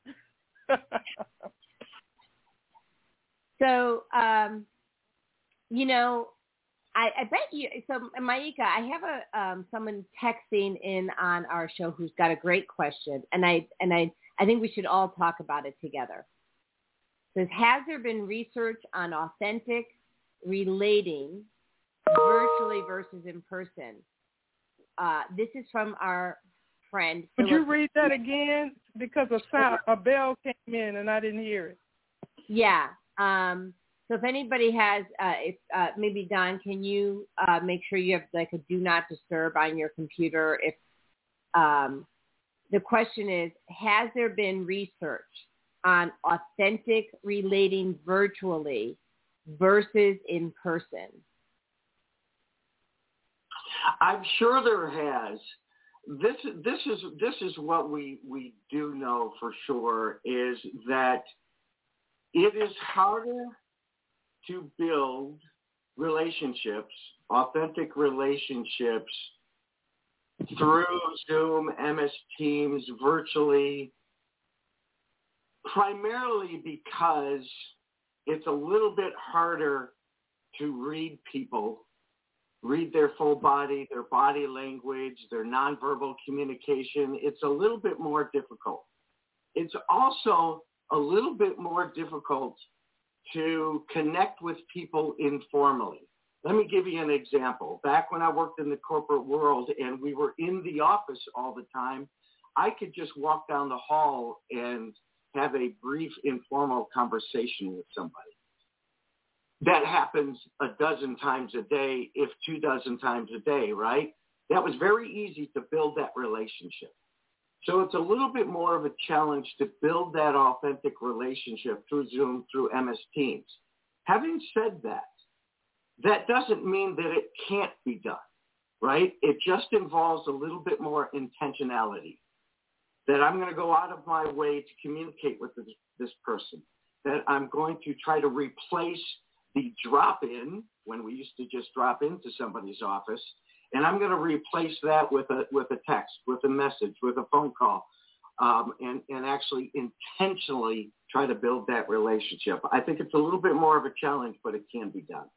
So, um, you know, I, I bet you. So, Maika, I have a um, someone texting in on our show who's got a great question, and I and I I think we should all talk about it together. It says, has there been research on authentic relating virtually versus in person? Uh, this is from our friend. Could Philip. you read that again? Because a sound, a bell came in and I didn't hear it. Yeah. Um, so if anybody has, uh, if, uh, maybe Don, can you uh, make sure you have like a do not disturb on your computer? If um, the question is, has there been research on authentic relating virtually versus in person? I'm sure there has. This this is this is what we we do know for sure, is that it is harder to build relationships, authentic relationships, through Zoom, M S Teams, virtually, primarily because it's a little bit harder to read people, read their full body, their body language, their nonverbal communication. It's a little bit more difficult. It's also a little bit more difficult to connect with people informally. Let me give you an example. Back when I worked in the corporate world and we were in the office all the time, I could just walk down the hall and have a brief informal conversation with somebody. That happens a dozen times a day, if two dozen times a day, right? That was very easy to build that relationship. So it's a little bit more of a challenge to build that authentic relationship through Zoom, through M S Teams. Having said that, that doesn't mean that it can't be done, right? It just involves a little bit more intentionality, that I'm going to go out of my way to communicate with this, this person, that I'm going to try to replace the drop-in, when we used to just drop into somebody's office, and I'm going to replace that with a with a text, with a message, with a phone call, um, and, and actually intentionally try to build that relationship. I think it's a little bit more of a challenge, but it can be done.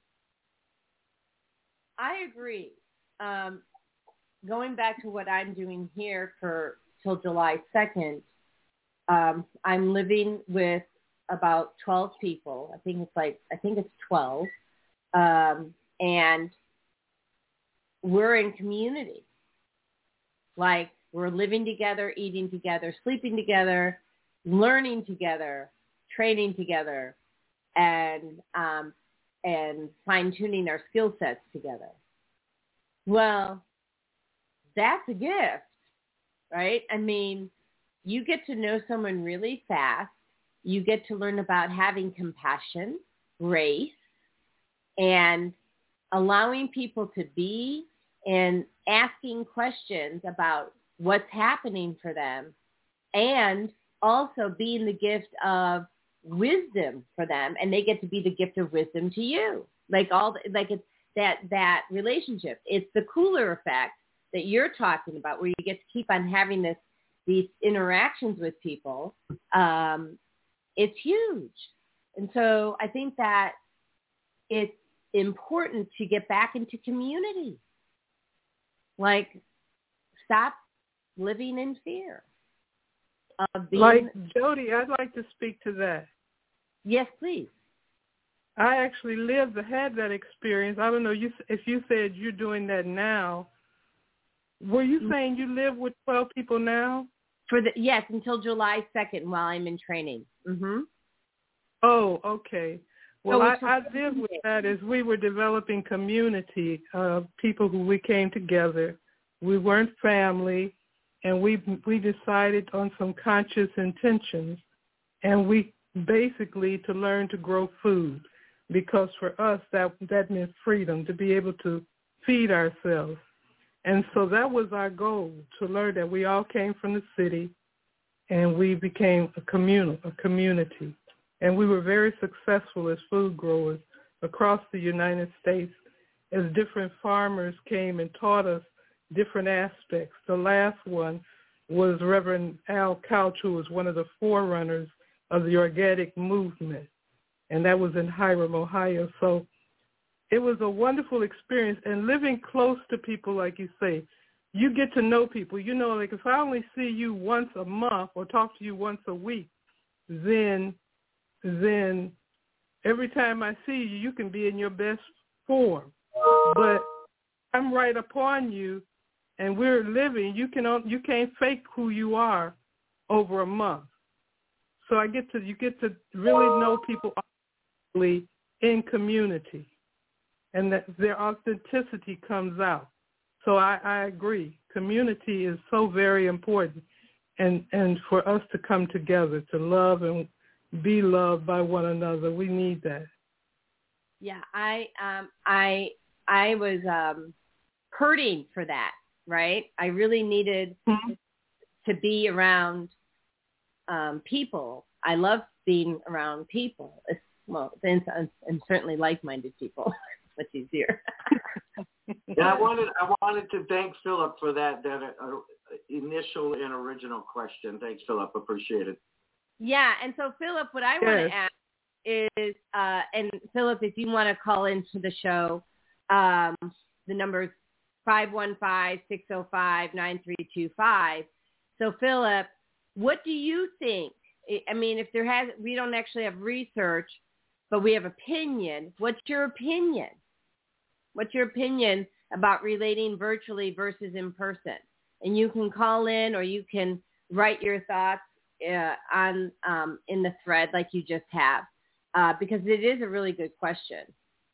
I agree. Um, going back to what I'm doing here for till July second, um, I'm living with about twelve people. I think it's like, I think it's twelve. Um, and we're in community. Like, we're living together, eating together, sleeping together, learning together, training together, and um, and fine-tuning our skill sets together. Well, that's a gift, right? I mean, you get to know someone really fast. You get to learn about having compassion, grace, and allowing people to be and asking questions about what's happening for them, and also being the gift of wisdom for them, and they get to be the gift of wisdom to you. Like all, the, like it's that that relationship. It's the cooler effect that you're talking about, where you get to keep on having this these interactions with people. Um, it's huge, and so I think that it's important to get back into community. Like, stop living in fear of being... Like, Jody, I'd like to speak to that. Yes, please. I actually lived, had that experience. I don't know you if you said you're doing that now. Were you saying you live with twelve people now? For the Yes, until July second while I'm in training. Mm-hmm. Oh, okay. Well, so I, I lived with that as we were developing community of people who we came together. We weren't family, and we we decided on some conscious intentions, and we basically to learn to grow food, because for us that that meant freedom, to be able to feed ourselves. And so that was our goal, to learn that we all came from the city, and we became a communal, a community. And we were very successful as food growers across the United States, as different farmers came and taught us different aspects. The last one was Reverend Al Couch, who was one of the forerunners of the organic movement, and that was in Hiram, Ohio. So it was a wonderful experience, and living close to people, like you say, you get to know people. You know, like if I only see you once a month or talk to you once a week, then then every time I see you, you can be in your best form. But I'm right upon you, and we're living. You can you can't fake who you are over a month. So I get to you get to really know people in community, and that their authenticity comes out. So I, I agree. Community is so very important, and and for us to come together to love and be loved by one another, we need that. Yeah, I um I I was um hurting for that, right? I really needed mm-hmm. to be around um people. I love being around people. It's, well, and, and certainly like-minded people. Much easier. Yeah, I wanted I wanted to thank Philip for that that uh, initial and original question. Thanks, Philip. Appreciate it. Yeah, and so Philip, what I yes. want to ask is, uh, and Philip, if you want to call into the show, um, the number is five one five, six oh five, nine three two five. So Philip, what do you think? I mean, if there has, we don't actually have research, but we have opinion. What's your opinion? What's your opinion about relating virtually versus in person? And you can call in, or you can write your thoughts uh, on um, in the thread like you just have, uh, because it is a really good question.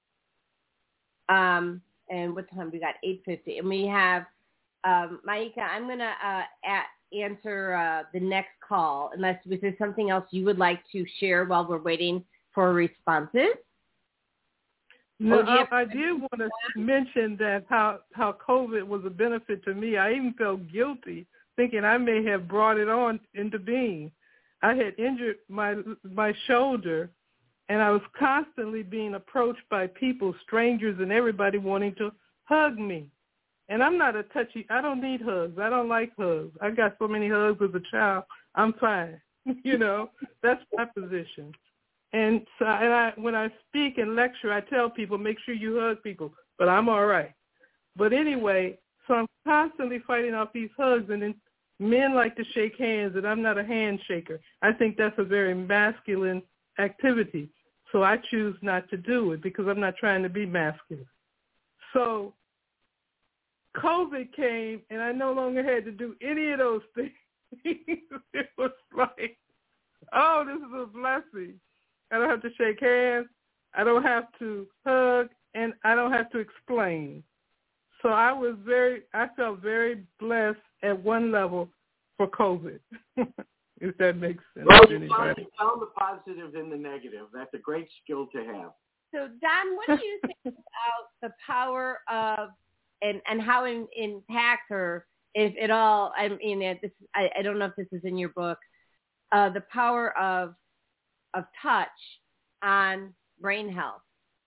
Um, and what time we got? eight fifty, and we have um, Maika. I'm gonna uh, at, answer uh, the next call, unless there's something else you would like to share while we're waiting for responses. No, I, I did want to mention that how, how COVID was a benefit to me. I even felt guilty thinking I may have brought it on into being. I had injured my my shoulder, and I was constantly being approached by people, strangers, and everybody wanting to hug me. And I'm not a touchy. I don't need hugs. I don't like hugs. I got so many hugs as a child. I'm fine. You know, that's my position. And so, and I, when I speak and lecture, I tell people, make sure you hug people, but I'm all right. But anyway, so I'm constantly fighting off these hugs, and then men like to shake hands, and I'm not a handshaker. I think that's a very masculine activity. So I choose not to do it because I'm not trying to be masculine. So COVID came, and I no longer had to do any of those things. It was like, oh, this is a blessing. I don't have to shake hands. I don't have to hug, and I don't have to explain. So I was very, I felt very blessed at one level for COVID, if that makes sense. Well, you found, you found the positive in the negative. That's a great skill to have. So, Don, what do you think about the power of, and, and how it impacts, or if at all, I mean, this, I, I don't know if this is in your book, uh, the power of of touch on brain health?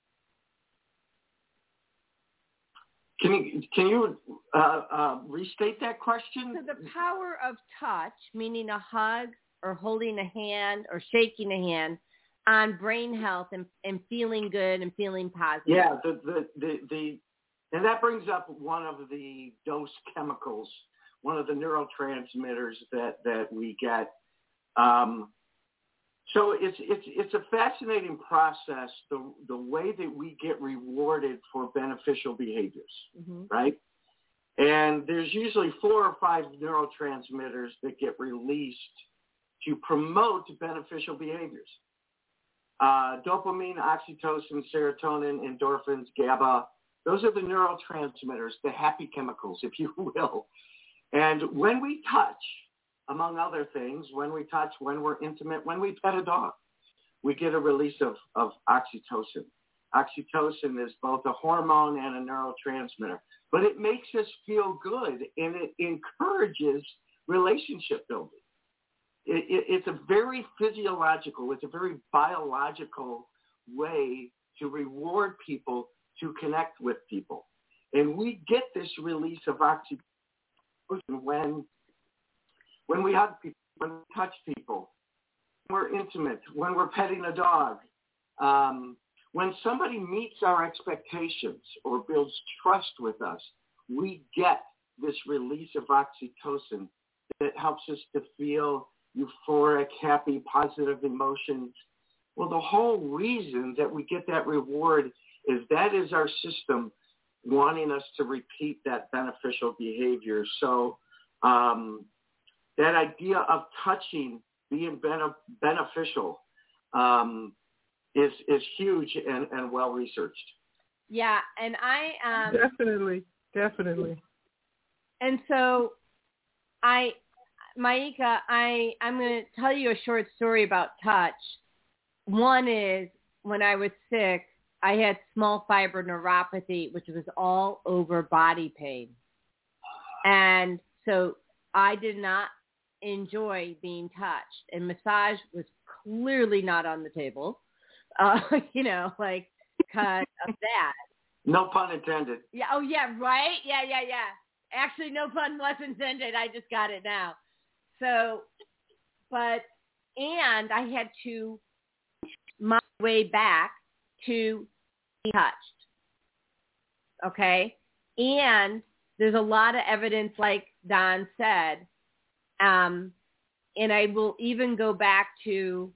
Can you can you uh, uh, restate that question? So the power of touch, meaning a hug or holding a hand or shaking a hand, on brain health and, and feeling good and feeling positive. Yeah, the, the the the and that brings up one of the dose chemicals, one of the neurotransmitters that that we get. Um, So it's it's it's a fascinating process, the the way that we get rewarded for beneficial behaviors, mm-hmm. right? And there's usually four or five neurotransmitters that get released to promote beneficial behaviors. Uh, dopamine, oxytocin, serotonin, endorphins, GABA, those are the neurotransmitters, the happy chemicals, if you will. And when we touch, among other things, when we touch, when we're intimate, when we pet a dog, we get a release of, of oxytocin. Oxytocin is both a hormone and a neurotransmitter, but it makes us feel good, and it encourages relationship building. It, it, it's a very physiological, it's a very biological way to reward people, to connect with people. And we get this release of oxytocin when When we hug people, when we touch people, when we're intimate, when we're petting a dog, um, when somebody meets our expectations or builds trust with us, we get this release of oxytocin that helps us to feel euphoric, happy, positive emotions. Well, the whole reason that we get that reward is that is our system wanting us to repeat that beneficial behavior. So, um, that idea of touching being bene- beneficial um, is is huge and, and well researched. Yeah, and I um, definitely, definitely. And so, I, Maika, I I'm going to tell you a short story about touch. One is when I was sick, I had small fiber neuropathy, which was all over body pain, and so I did not enjoy being touched, and massage was clearly not on the table, uh, you know, like because of that. No pun intended. Yeah. Oh, yeah. Right. Yeah. Yeah. Yeah. Actually, no pun was intended. I just got it now. So, but and I had to my way back to be touched. Okay, and there's a lot of evidence, like Don said. Um, and I will even go back to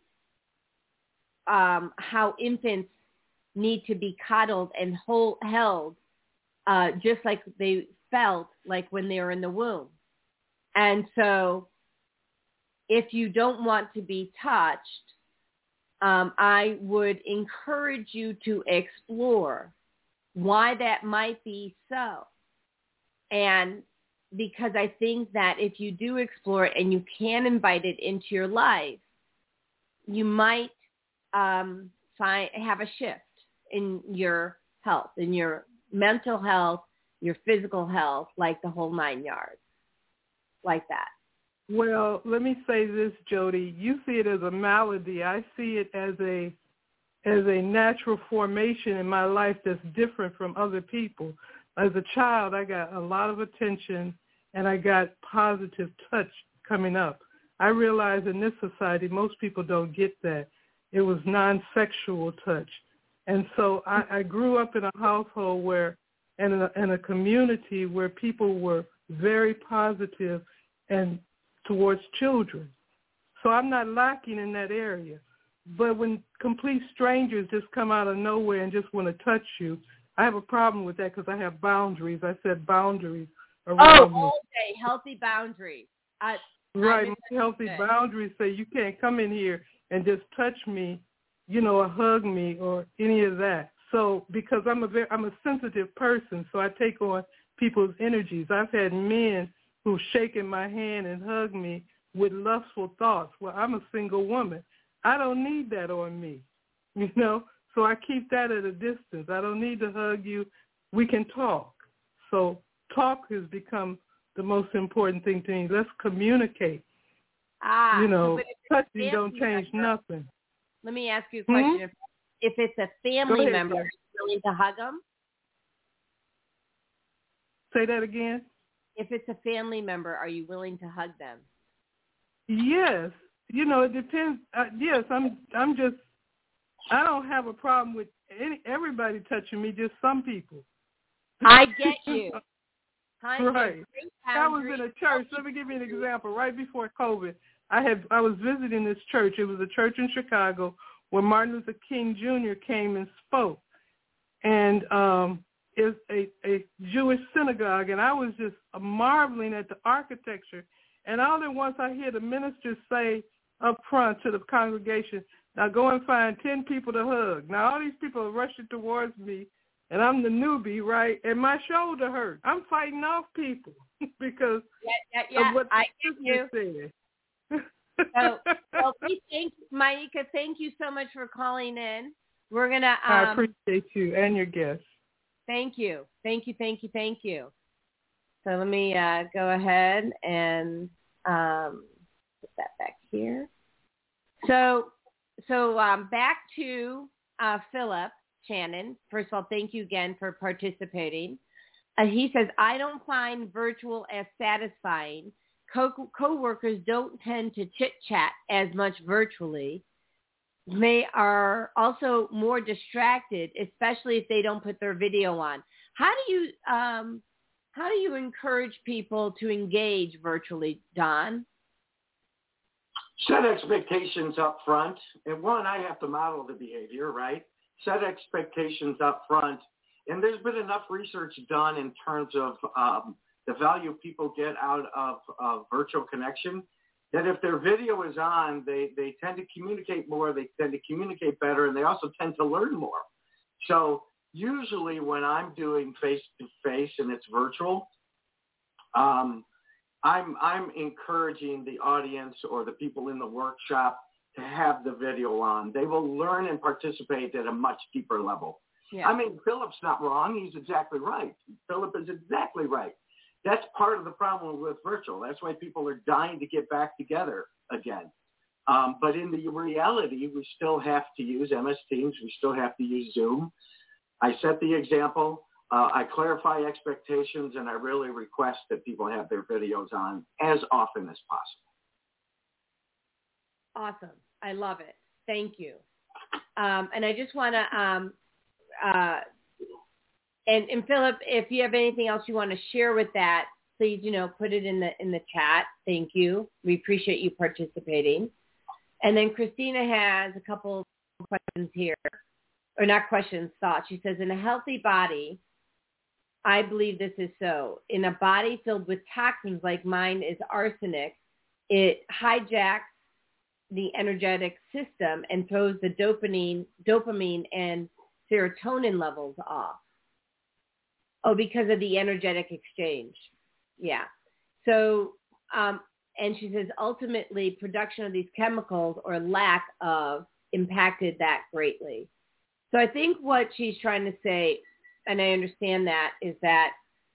um, how infants need to be coddled and hold, held uh, just like they felt like when they were in the womb. And so if you don't want to be touched, um, I would encourage you to explore why that might be so. And because I think that if you do explore it and you can invite it into your life, you might um, find have a shift in your health, in your mental health, your physical health, like the whole nine yards, like that. Well, let me say this, Jody. You see it as a malady. I see it as a as a natural formation in my life that's different from other people. As a child, I got a lot of attention, and I got positive touch coming up. I realize in this society, most people don't get that. It was non-sexual touch. And so I, I grew up in a household where, and in a, in a community where people were very positive and towards children. So I'm not lacking in that area. But when complete strangers just come out of nowhere and just want to touch you, I have a problem with that because I have boundaries. I said boundaries around oh, me. Oh, okay, healthy boundaries. I, right, healthy boundaries say you can't come in here and just touch me, you know, or hug me or any of that. So because I'm a very, I'm a sensitive person, so I take on people's energies. I've had men who've shaken my hand and hugged me with lustful thoughts. Well, I'm a single woman. I don't need that on me, you know. So I keep that at a distance. I don't need to hug you. We can talk. So talk has become the most important thing to me. Let's communicate. Ah, you know, so touching don't change member, nothing. Let me ask you a question. Hmm? If, if it's a family ahead, member, yeah. are you willing to hug them? Say that again? If it's a family member, are you willing to hug them? Yes. You know, it depends. Uh, yes, I'm I'm just, I don't have a problem with any, everybody touching me, just some people. I get you. Honey, right. I was in a church. Let me give you an example. Right before COVID, I had I was visiting this church. It was a church in Chicago where Martin Luther King Junior came and spoke. And um, it's a, a Jewish synagogue, and I was just marveling at the architecture. And all at once I hear the minister say up front to the congregation, now go and find ten people to hug. Now all these people are rushing towards me, and I'm the newbie, right? And my shoulder hurt. I'm fighting off people because yeah, yeah, yeah. of what I the get sister you. said. so, well, we thank Maika. Thank you so much for calling in. We're gonna. Um, I appreciate you and your guests. Thank you, thank you, thank you, thank you. So let me uh, go ahead and um, put that back here. So, so um, back to uh, Philip Shannon. First of all, thank you again for participating. Uh, he says, I don't find virtual as satisfying. Co- co-workers don't tend to chit-chat as much virtually. They are also more distracted, especially if they don't put their video on. How do you um, how do you encourage people to engage virtually, Don? Set expectations up front. And one, I have to model the behavior, right? Set expectations up front. And there's been enough research done in terms of um, the value people get out of uh, virtual connection, that if their video is on, they, they tend to communicate more, they tend to communicate better, and they also tend to learn more. So usually when I'm doing face-to-face and it's virtual, um, I'm, I'm encouraging the audience or the people in the workshop to have the video on. They will learn and participate at a much deeper level. Yeah. I mean, Philip's not wrong. He's exactly right. Philip is exactly right. That's part of the problem with virtual. That's why people are dying to get back together again. Um, but in the reality, we still have to use M S Teams. We still have to use Zoom. I set the example. Uh, I clarify expectations, and I really request that people have their videos on as often as possible. Awesome. I love it. Thank you. Um, and I just want to, um, uh, and, and Philip, if you have anything else you want to share with that, please, you know, put it in the in the chat. Thank you. We appreciate you participating. And then Christina has a couple of questions here, or not questions, thoughts. She says, in a healthy body, I believe this is so. In a body filled with toxins like mine is arsenic, it hijacks the energetic system and throws the dopamine, dopamine and serotonin levels off. Oh, because of the energetic exchange. Yeah. So, um, and she says ultimately production of these chemicals or lack of impacted that greatly. So I think what she's trying to say, and I understand that, is that,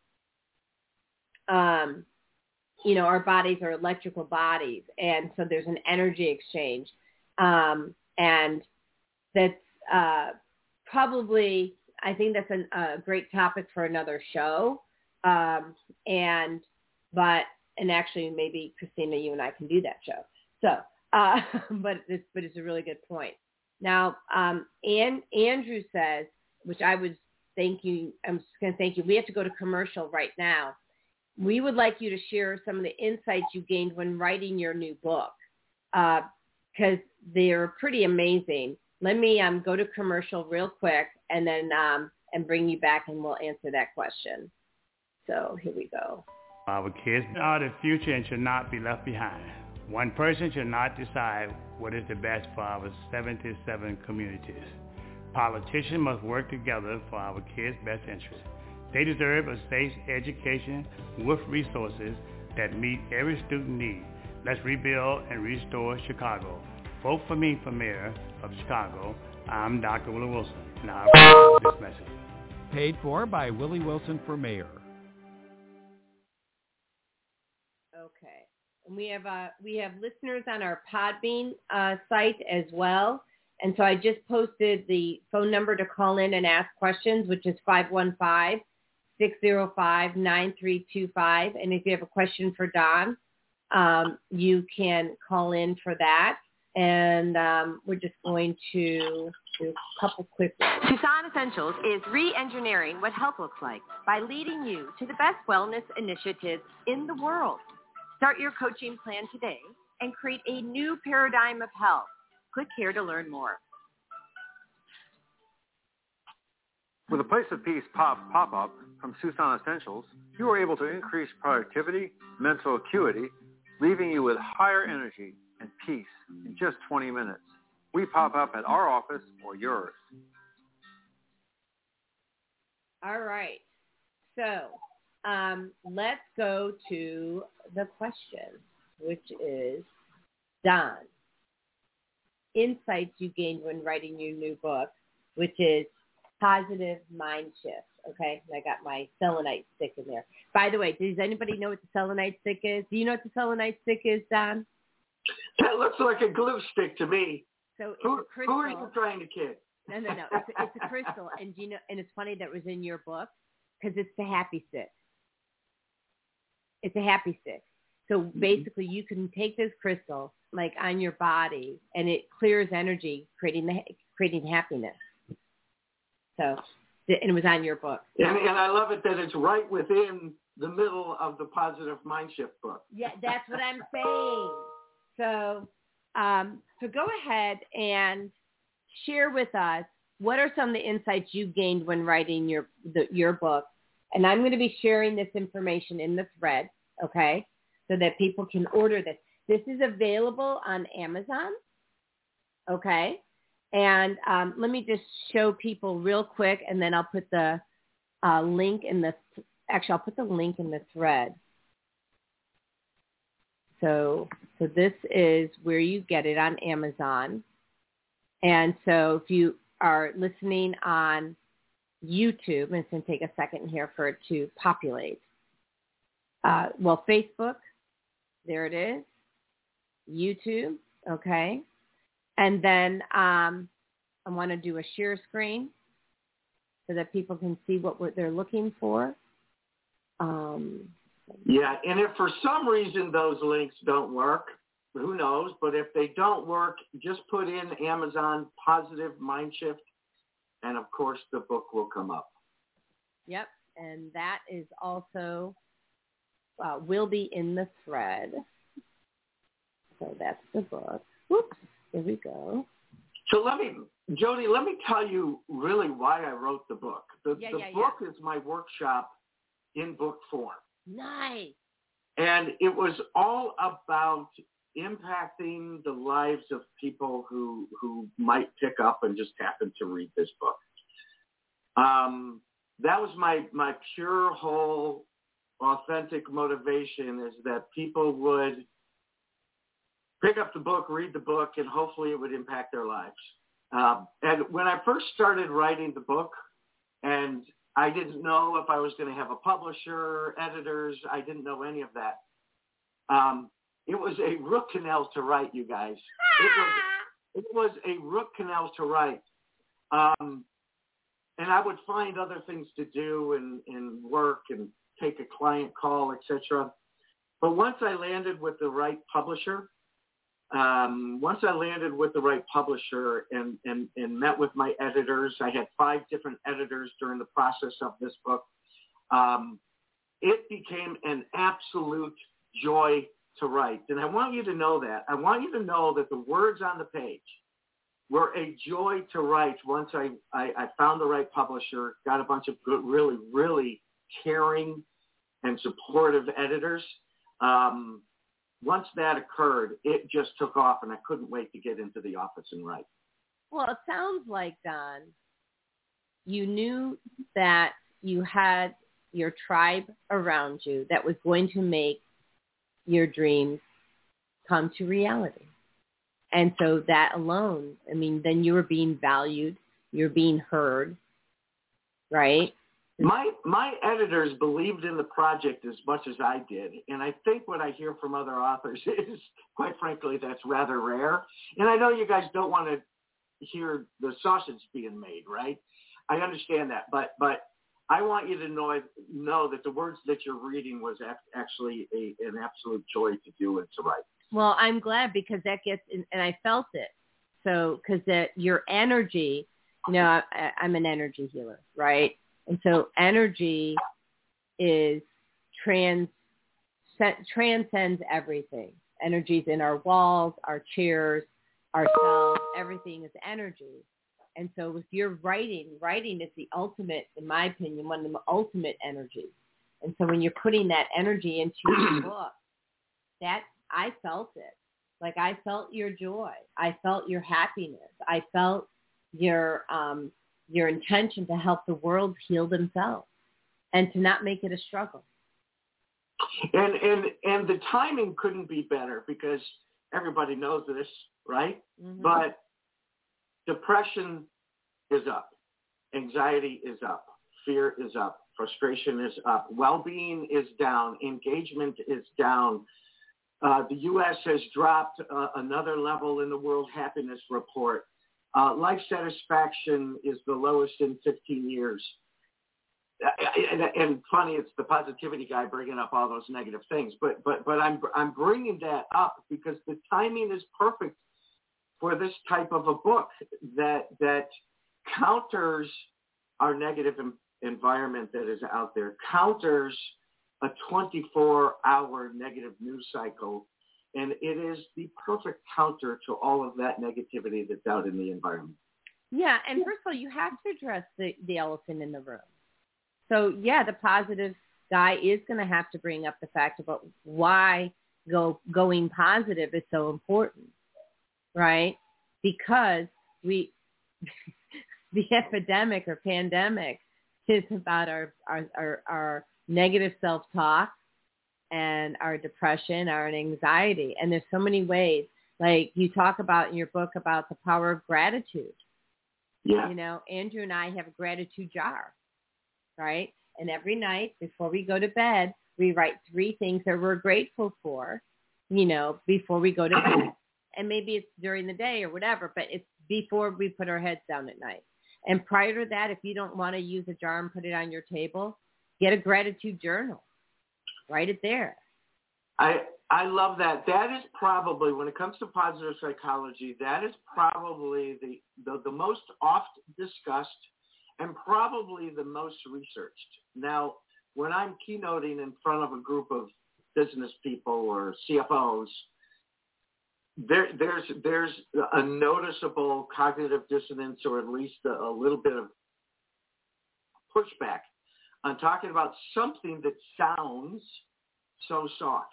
um, you know, our bodies are electrical bodies, and so there's an energy exchange. Um, and that's uh, probably, I think that's an, a great topic for another show. Um, and, but, and actually maybe Christina, you and I can do that show. So, uh, but it's, but it's a really good point. Now, um, and Andrew says, which I would thank you, I'm just going to thank you. We have to go to commercial right now. We would like you to share some of the insights you gained when writing your new book, because uh, they're pretty amazing. Let me um, go to commercial real quick and then um, and bring you back, and we'll answer that question. So here we go. Our kids are the future and should not be left behind. One person should not decide what is the best for our seventy-seven communities. Politicians must work together for our kids' best interests. They deserve a safe education with resources that meet every student need. Let's rebuild and restore Chicago. Vote for me for mayor of Chicago. I'm Doctor Willie Wilson. Now I this message. Paid for by Willie Wilson for mayor. Okay. And we have uh, we have listeners on our Podbean uh, site as well. And so I just posted the phone number to call in and ask questions, which is five one five, six zero five, nine three two five. And if you have a question for Don, um, you can call in for that. And um, we're just going to do a couple quick ones. Tucson Essentials is re-engineering what health looks like by leading you to the best wellness initiatives in the world. Start your coaching plan today and create a new paradigm of health. Click here to learn more. With a Place of Peace pop pop-up from Tucson Essentials, you are able to increase productivity, mental acuity, leaving you with higher energy and peace in just twenty minutes. We pop up at our office or yours. All right. So um, let's go to the question, which is, Don, insights you gained when writing your new book, which is Positive Mind Shift. Okay, and I got my selenite stick in there. By the way, does anybody know what the selenite stick is? Do you know what the selenite stick is, Don? That looks like a glue stick to me. So it's who, a crystal. Who are you trying to kid? No, no, no. It's a, it's a crystal, and do you know? And it's funny that it was in your book because it's the happy stick. It's a happy stick. So basically, you can take this crystal like on your body, and it clears energy, creating the creating happiness. So, and it was on your book. And, and I love it that it's right within the middle of the Positive Mind Shift book. Yeah, that's what I'm saying. So, um, so go ahead and share with us what are some of the insights you gained when writing your the, your book. And I'm going to be sharing this information in the thread, okay, so that people can order this. This is available on Amazon, okay? And um, let me just show people real quick, and then I'll put the uh, link in the, actually, I'll put the link in the thread. So, so this is where you get it on Amazon. And so if you are listening on YouTube, and it's going to take a second here for it to populate. Uh, well, Facebook, there it is. YouTube, okay. And then um, I want to do a share screen so that people can see what they're looking for. Um, yeah, and if for some reason those links don't work, who knows? But if they don't work, just put in Amazon Positive Mind Shift, and of course the book will come up. Yep, and that is also uh, will be in the thread. So that's the book. Whoops, here we go. So let me, Jody, let me tell you really why I wrote the book. The, yeah, the yeah, book yeah. is my workshop in book form. Nice. And it was all about impacting the lives of people who who might pick up and just happen to read this book. Um, that was my, my pure, whole, authentic motivation, is that people would pick up the book, read the book, and hopefully it would impact their lives. Um, and when I first started writing the book, and I didn't know if I was going to have a publisher, editors, I didn't know any of that. Um, it was a root canal to write, you guys. It was, it was a root canal to write. Um, and I would find other things to do and, and work and take a client call, et cetera. But once I landed with the right publisher, um, once I landed with the right publisher and, and, and met with my editors, I had five different editors during the process of this book. Um, it became an absolute joy to write. And I want you to know that. I want you to know that the words on the page were a joy to write once I, I, I found the right publisher, got a bunch of good, really, really caring and supportive editors. Um, once that occurred, it just took off, and I couldn't wait to get into the office and write. Well, it sounds like, Don, you knew that you had your tribe around you that was going to make your dreams come to reality. And so that alone, I mean, then you were being valued, you're being heard, right? My my editors believed in the project as much as I did. And I think what I hear from other authors is, quite frankly, that's rather rare. And I know you guys don't want to hear the sausage being made, right? I understand that. But but I want you to know, know that the words that you're reading was actually a, an absolute joy to do and to write. Well, I'm glad, because that gets, in, and I felt it. So, because that your energy, you know, I, I'm an energy healer, right? And so energy is trans, transcends everything. Energy's in our walls, our chairs, our cells, everything is energy. And so if you're writing, writing is the ultimate, in my opinion, one of the ultimate energies. And so when you're putting that energy into your book, that I felt it. Like I felt your joy. I felt your happiness. I felt your um, your intention to help the world heal themselves and to not make it a struggle. And and and the timing couldn't be better, because everybody knows this, right? Mm-hmm. But depression is up. Anxiety is up. Fear is up. Frustration is up. Well-being is down. Engagement is down. Uh, the U S has dropped uh, another level in the World Happiness Report. Uh, life satisfaction is the lowest in fifteen years. And, and funny, it's the positivity guy bringing up all those negative things. But but but I'm I'm bringing that up because the timing is perfect for this type of a book that that counters our negative em- environment that is out there, counters a twenty-four hour negative news cycle, and it is the perfect counter to all of that negativity that's out in the environment. Yeah, and first of all, you have to address the, the elephant in the room. So, yeah, the positive guy is going to have to bring up the fact about why go going positive is so important, right? Because we the epidemic or pandemic is about our our, our, our negative self-talk and our depression, our anxiety. And there's so many ways, like you talk about in your book about the power of gratitude. Yeah. You know, Andrew and I have a gratitude jar, right? And every night before we go to bed, we write three things that we're grateful for, you know, before we go to bed. And maybe it's during the day or whatever, but it's before we put our heads down at night. And prior to that, if you don't want to use a jar and put it on your table, get a gratitude journal. Write it there. I I love that. That is probably, when it comes to positive psychology, that is probably the, the, the most oft discussed and probably the most researched. Now, when I'm keynoting in front of a group of business people or C F Os, there, there's there's a noticeable cognitive dissonance, or at least a, a little bit of pushback on talking about something that sounds so soft.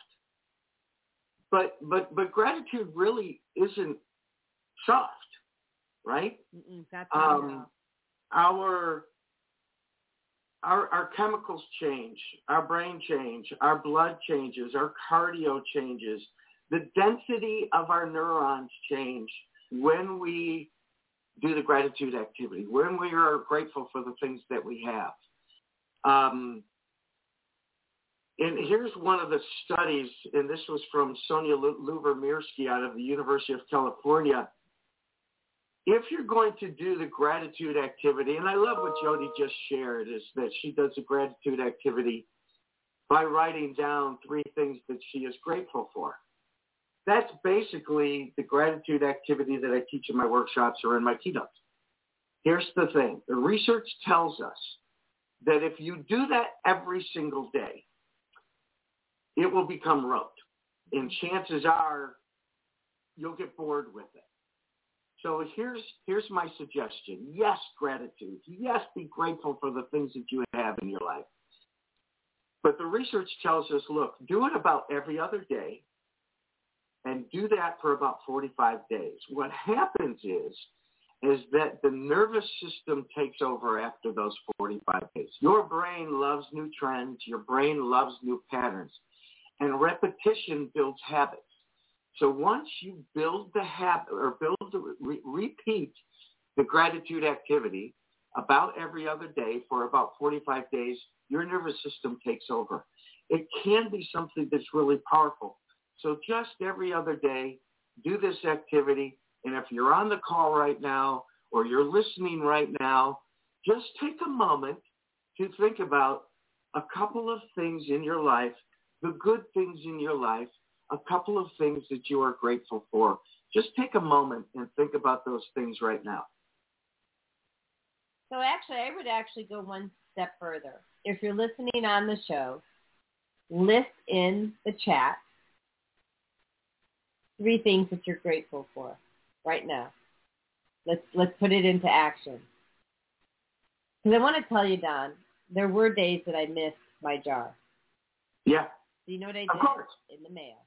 But but but gratitude really isn't soft, right? Mm-mm, that's not um, our our our chemicals change, our brain change, our blood changes, our cardio changes, the density of our neurons change when we do the gratitude activity, when we are grateful for the things that we have. Um, and here's one of the studies, and this was from Sonia Luber-Mirsky out of the University of California. If you're going to do the gratitude activity, and I love what Jody just shared, is that she does the gratitude activity by writing down three things that she is grateful for. That's basically the gratitude activity that I teach in my workshops or in my keynotes. Here's the thing. The research tells us that if you do that every single day, it will become rote. And chances are you'll get bored with it. So here's here's my suggestion. Yes, gratitude. Yes, be grateful for the things that you have in your life. But the research tells us, look, do it about every other day and do that for about forty-five days. What happens is, is that the nervous system takes over after those forty-five days. Your brain loves new trends. Your brain loves new patterns. And repetition builds habits. So once you build the habit or build the, re, repeat the gratitude activity about every other day for about forty-five days, your nervous system takes over. It can be something that's really powerful. So just every other day, do this activity. And if you're on the call right now or you're listening right now, just take a moment to think about a couple of things in your life, the good things in your life, a couple of things that you are grateful for. Just take a moment and think about those things right now. So actually, I would actually go one step further. If you're listening on the show, list in the chat three things that you're grateful for right now. Let's let's put it into action. Because I want to tell you, Don, there were days that I missed my jar. Yeah. So you know what I did? Of course. In the mail.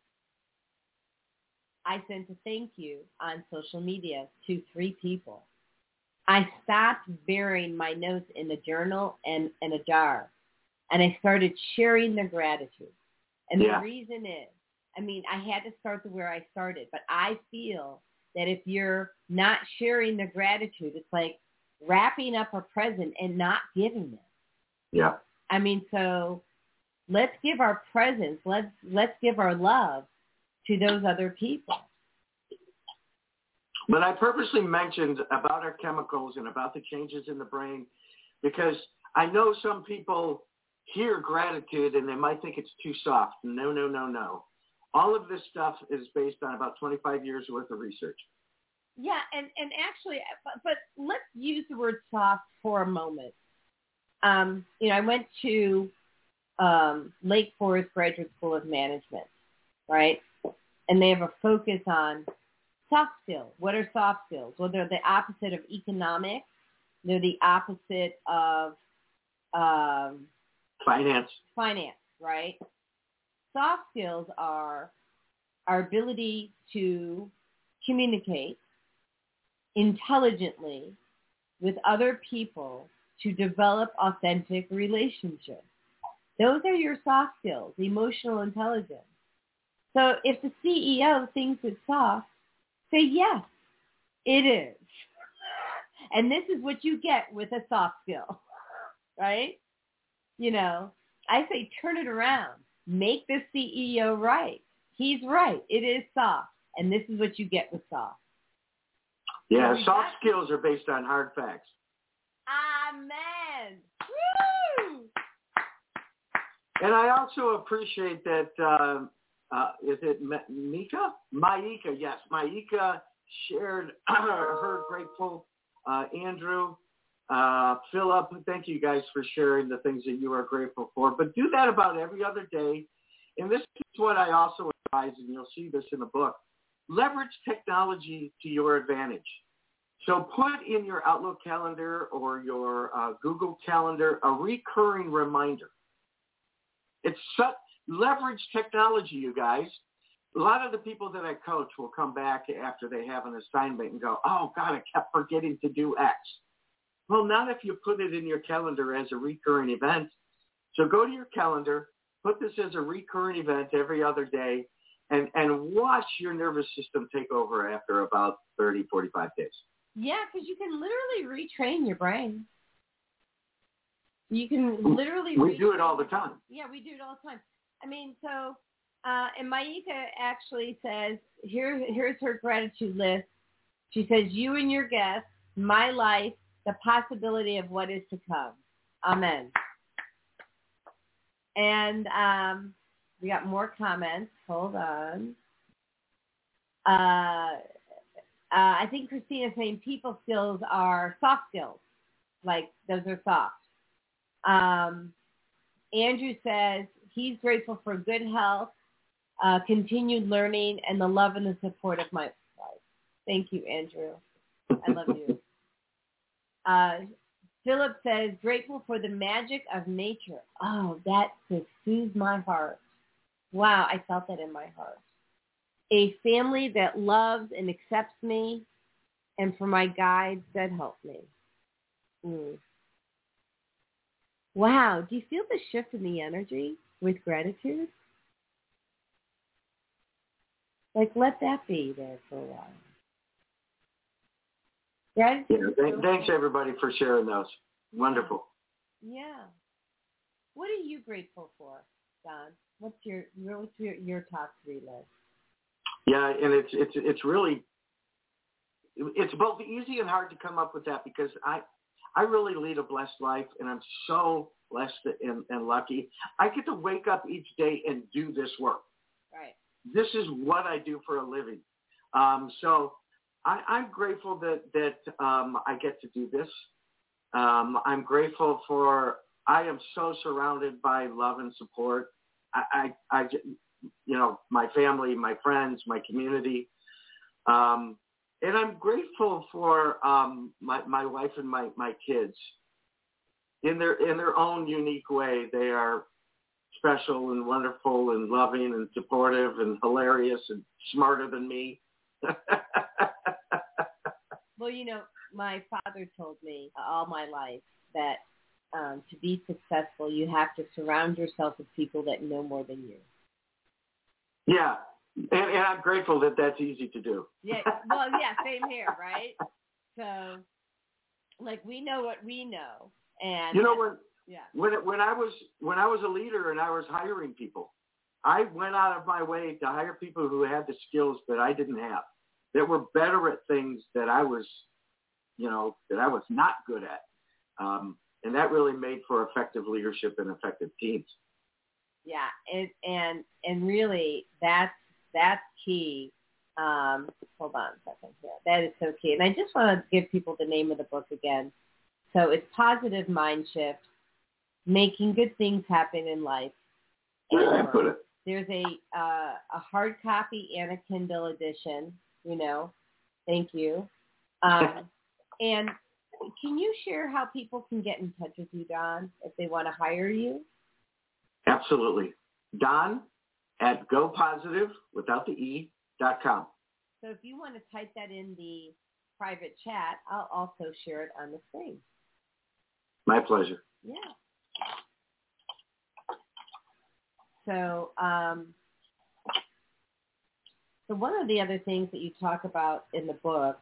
I sent a thank you on social media to three people. I stopped burying my notes in a journal and, and a jar, and I started sharing the gratitude. And yeah. the reason is, I mean, I had to start to where I started, but I feel that if you're not sharing the gratitude, it's like wrapping up a present and not giving it. Yeah. I mean, so let's give our presents, let's let's give our love to those other people. But I purposely mentioned about our chemicals and about the changes in the brain because I know some people hear gratitude and they might think it's too soft. No, no, no, no. All of this stuff is based on about twenty-five years worth of research. Yeah, and, and actually, but, but let's use the word soft for a moment. Um, you know, I went to um, Lake Forest Graduate School of Management, right? And they have a focus on soft skills. What are soft skills? Well, they're the opposite of economics. They're the opposite of um, finance. Finance, right? Soft skills are our ability to communicate intelligently with other people to develop authentic relationships. Those are your soft skills, emotional intelligence. So if the C E O thinks it's soft, say, yes, it is. And this is what you get with a soft skill, right? You know, I say turn it around. Make the C E O right. He's right. It is soft. And this is what you get with soft. Yeah, so soft skills are based on hard facts. Amen. Woo! And I also appreciate that, uh, uh, is it Mika? Maika, yes. Maika shared her grateful. Uh, Andrew, uh, Philip, thank you guys for sharing the things that you are grateful for. But do that about every other day. And this is what I also advise, and you'll see this in the book. Leverage technology to your advantage. So put in your Outlook calendar or your uh, Google calendar a recurring reminder. It's such, leverage technology, you guys. A lot of the people that I coach will come back after they have an assignment and go, oh, God, I kept forgetting to do X. Well, not if you put it in your calendar as a recurring event. So go to your calendar, put this as a recurring event every other day, and, and watch your nervous system take over after about thirty, forty-five days. Yeah, because you can literally retrain your brain. You can literally We retrain. do it all the time. Yeah, we do it all the time. I mean, so, uh, and Maika actually says, here, here's her gratitude list. She says, you and your guests, my life, the possibility of what is to come. Amen. And um, we got more comments. Hold on. Uh, uh, I think Christina's saying people skills are soft skills. Like, those are soft. Um, Andrew says he's grateful for good health, uh, continued learning, and the love and the support of my life. Thank you, Andrew. I love you. Uh, Philip says, grateful for the magic of nature. Oh, that just soothes my heart. Wow, I felt that in my heart. A family that loves and accepts me, and for my guides that help me. Mm. Wow, do you feel the shift in the energy with gratitude? Like, let that be there for a while. Gratitude. Yeah, th- thanks, everybody, for sharing those. Wonderful. Yeah. What are you grateful for, Don? What's your what's your, your top three list? Yeah, and it's it's it's really it's both easy and hard to come up with that because I I really lead a blessed life, and I'm so blessed and, and lucky. I get to wake up each day and do this work. Right. This is what I do for a living. Um, so I, I'm grateful that that um, I get to do this. Um, I'm grateful for. I am so surrounded by love and support. I, I, I you know, my family, my friends, my community. Um, And I'm grateful for um, my, my wife and my, my kids. In their in their own unique way, they are special and wonderful and loving and supportive and hilarious and smarter than me. Well, you know, my father told me all my life that um, to be successful, you have to surround yourself with people that know more than you. Yeah. And, and I'm grateful that that's easy to do. Yeah, well, yeah, same here, right? So, like, we know what we know, and you know when yeah, when when I was when I was a leader and I was hiring people, I went out of my way to hire people who had the skills that I didn't have, that were better at things that I was, you know, that I was not good at, um, and that really made for effective leadership and effective teams. Yeah, and and and really, that's that's key. Um, hold on a second here. That is so key. And I just want to give people the name of the book again. So it's Positive Mind Shift, Making Good Things Happen in Life. Where did I put it? There's a uh, a hard copy and a Kindle edition, you know. Thank you. Um, and can you share how people can get in touch with you, Don, if they want to hire you? Absolutely. Don at go positive, without the E, dot com. So if you want to type that in the private chat, I'll also share it on the screen. My pleasure. Yeah. So, um, so one of the other things that you talk about in the book,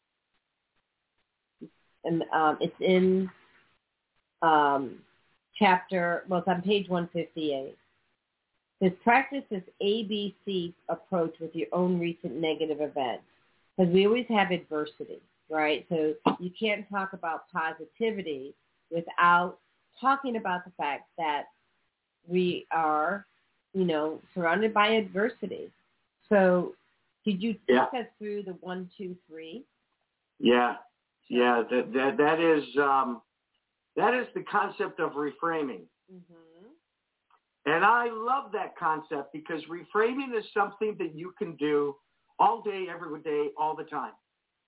and um, it's in um, chapter, well, it's on page one fifty-eight. Is practice this A B C approach with your own recent negative events. Because we always have adversity, right? So you can't talk about positivity without talking about the fact that we are, you know, surrounded by adversity. So could you take yeah. us through the one, two, three? Yeah, yeah. That that that is um, that is the concept of reframing. Mm-hmm. And I love that concept because reframing is something that you can do all day, every day, all the time,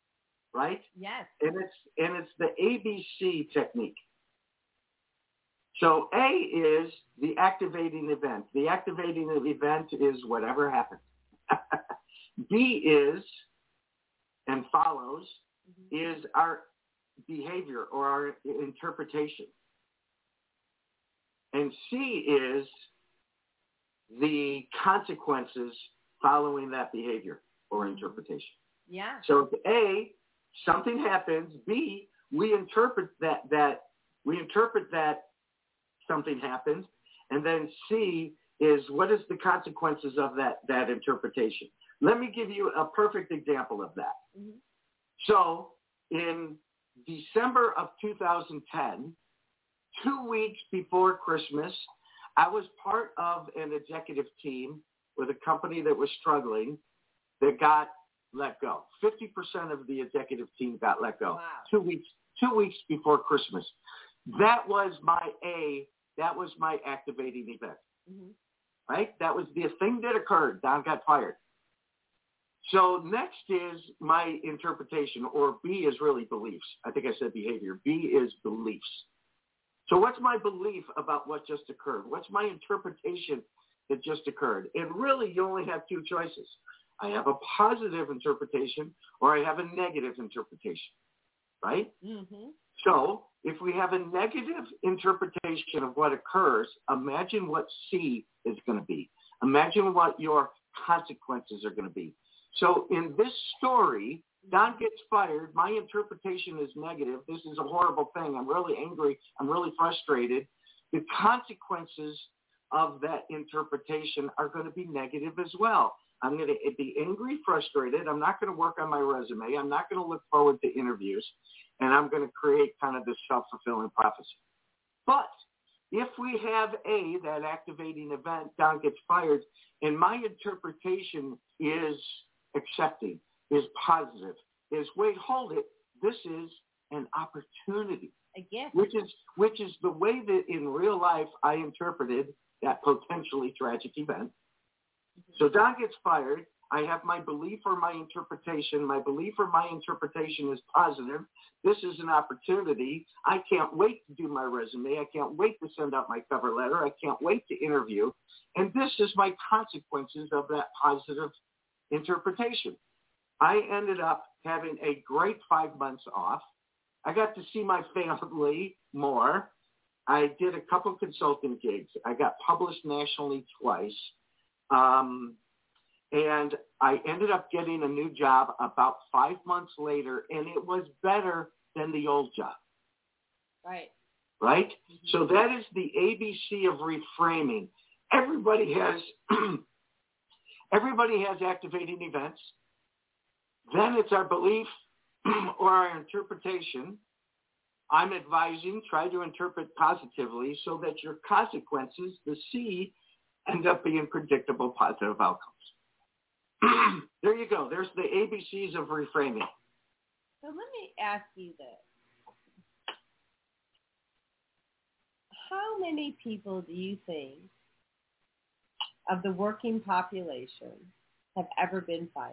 right? Yes. And it's and it's the A B C technique. So A is the activating event. The activating event is whatever happens. B is, and follows, mm-hmm. is our behavior or our interpretation. And C is the consequences following that behavior or interpretation. Yeah. So A, something happens. B, we interpret that that we interpret that something happens, and then C is what is the consequences of that that interpretation. Let me give you a perfect example of that. Mm-hmm. So in December of two thousand ten, two weeks before Christmas, I was part of an executive team with a company that was struggling that got let go. fifty percent of the executive team got let go. Wow. Two weeks, two weeks before Christmas. That was my A, that was my activating event. Mm-hmm. Right? That was the thing that occurred. Don got fired. So next is my interpretation, or B is really beliefs. I think I said behavior. B is beliefs. So what's my belief about what just occurred? What's my interpretation that just occurred? And really, you only have two choices. I have a positive interpretation or I have a negative interpretation, right? Mm-hmm. So if we have a negative interpretation of what occurs, imagine what C is going to be. Imagine what your consequences are going to be. So in this story, Don gets fired. My interpretation is negative. This is a horrible thing. I'm really angry. I'm really frustrated. The consequences of that interpretation are going to be negative as well. I'm going to be angry, frustrated. I'm not going to work on my resume. I'm not going to look forward to interviews. And I'm going to create kind of this self-fulfilling prophecy. But if we have A, that activating event, Don gets fired, and my interpretation is accepting, is positive, is, wait, hold it, this is an opportunity. A gift. Which is, which is the way that in real life I interpreted that potentially tragic event. Mm-hmm. So Don gets fired. I have my belief or my interpretation. My belief or my interpretation is positive. This is an opportunity. I can't wait to do my resume. I can't wait to send out my cover letter. I can't wait to interview. And this is my consequences of that positive interpretation. I ended up having a great five months off. I got to see my family more. I did a couple consulting gigs. I got published nationally twice. Um, and I ended up getting a new job about five months later, and it was better than the old job. Right. Right? Mm-hmm. So that is the A B C of reframing. Everybody has everybody has activating events. Then it's our belief or our interpretation. I'm advising, try to interpret positively so that your consequences, the C, end up being predictable positive outcomes. There you go. There's the A B Cs of reframing. So let me ask you this. How many people do you think of the working population have ever been fired?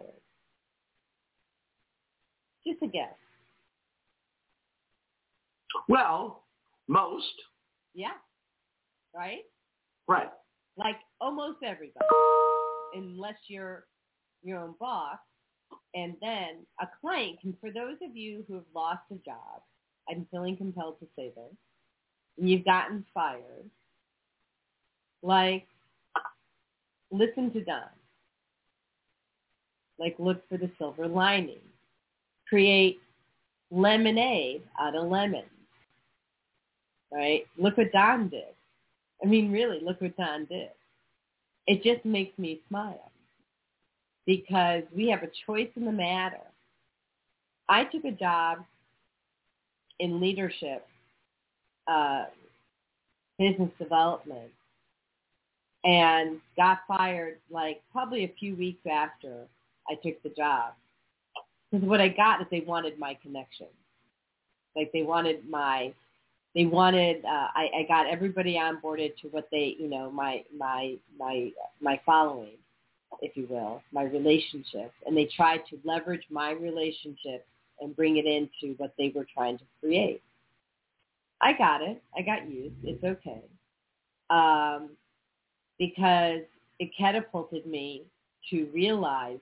Just a guess. Well, most. Yeah. Right? Right. Like almost everybody, unless you're your own boss. And then a client can, for those of you who have lost a job, I'm feeling compelled to say this, and you've gotten fired, like, listen to Don. Like, look for the silver lining. Create lemonade out of lemons, right? Look what Don did. I mean, really, look what Don did. It just makes me smile because we have a choice in the matter. I took a job in leadership, uh, business development, and got fired like probably a few weeks after I took the job. Because what I got is they wanted my connection. Like they wanted my, they wanted, uh, I, I got everybody onboarded to what they, you know, my, my, my, my following, if you will, my relationship. And they tried to leverage my relationship and bring it into what they were trying to create. I got it. I got used. It's okay. Um, because it catapulted me to realize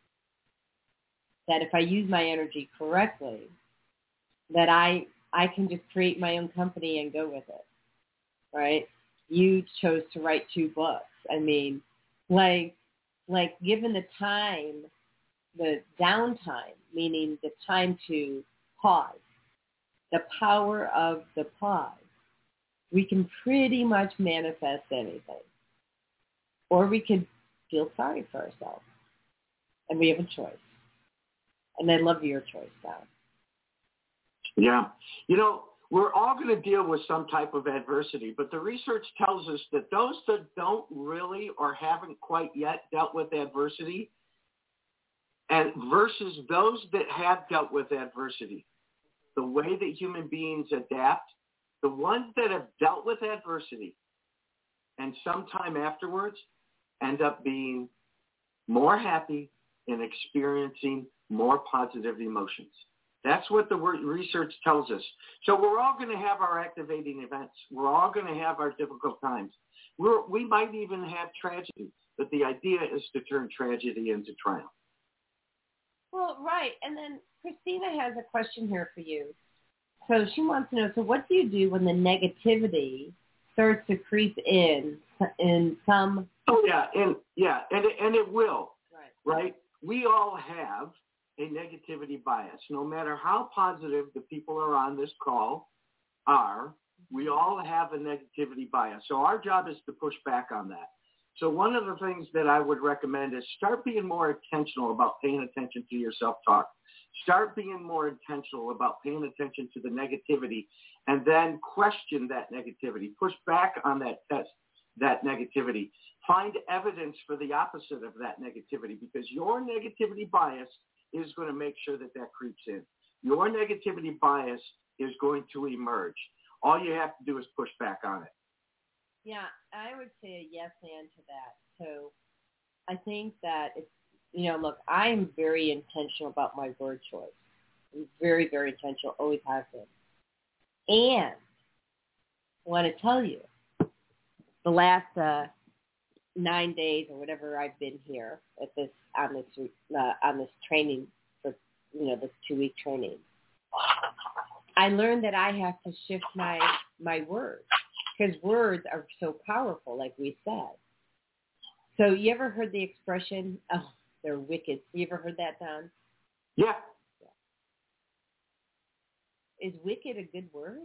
that if I use my energy correctly, that I I can just create my own company and go with it, right? You chose to write two books. I mean, like, like given the time, the downtime, meaning the time to pause, the power of the pause, we can pretty much manifest anything. Or we could feel sorry for ourselves. And we have a choice. And I love your choice, Don. Yeah. You know, we're all going to deal with some type of adversity, but the research tells us that those that don't really or haven't quite yet dealt with adversity, and versus those that have dealt with adversity, the way that human beings adapt, the ones that have dealt with adversity and sometime afterwards end up being more happy and experiencing more positive emotions. That's what the research tells us. So we're all going to have our activating events. We're all going to have our difficult times. We're, we might even have tragedy, but the idea is to turn tragedy into triumph. Well, right. And then Christina has a question here for you. So she wants to know, so what do you do when the negativity starts to creep in in some... Oh, yeah, and yeah, and it, and it will, right. right? We all have a negativity bias. No matter how positive the people are on this call are, we all have a negativity bias. So our job is to push back on that. So one of the things that I would recommend is start being more intentional about paying attention to your self-talk. Start being more intentional about paying attention to the negativity, and then question that negativity. Push back on that test, that negativity. Find evidence for the opposite of that negativity, because your negativity bias is going to make sure that that creeps in. Your negativity bias is going to emerge. All you have to do is push back on it. Yeah, I would say a yes and to that. So I think that it's, you know, look, I am very intentional about my word choice. I'm very, very intentional, always have been. And I want to tell you, the last uh, nine days or whatever I've been here at this on this uh, on this training for, you know, this two-week training, I learned that I have to shift my my words, because words are so powerful, like we said. So you ever heard the expression, oh, they're wicked? You ever heard that, Don? Yeah. yeah. Is wicked a good word?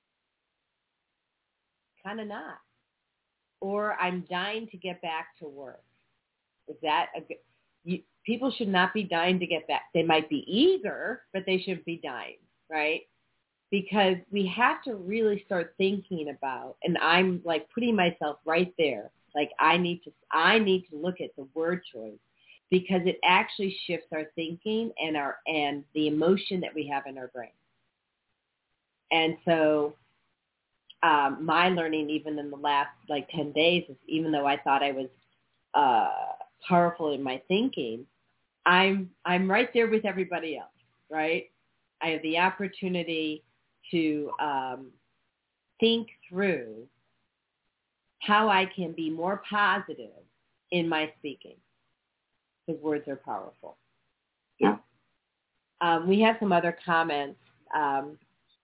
Kind of not. Or I'm dying to get back to work. Is that a good... You, people should not be dying to get back. They might be eager, but they should be dying, right? Because we have to really start thinking about, and I'm like putting myself right there, like I need to, I need to look at the word choice, because it actually shifts our thinking and our, and the emotion that we have in our brain. And so um, my learning, even in the last like ten days, is even though I thought I was uh, powerful in my thinking, I'm, I'm right there with everybody else, right? I have the opportunity to um, think through how I can be more positive in my speaking, because words are powerful. Yeah. Um, we have some other comments. Um,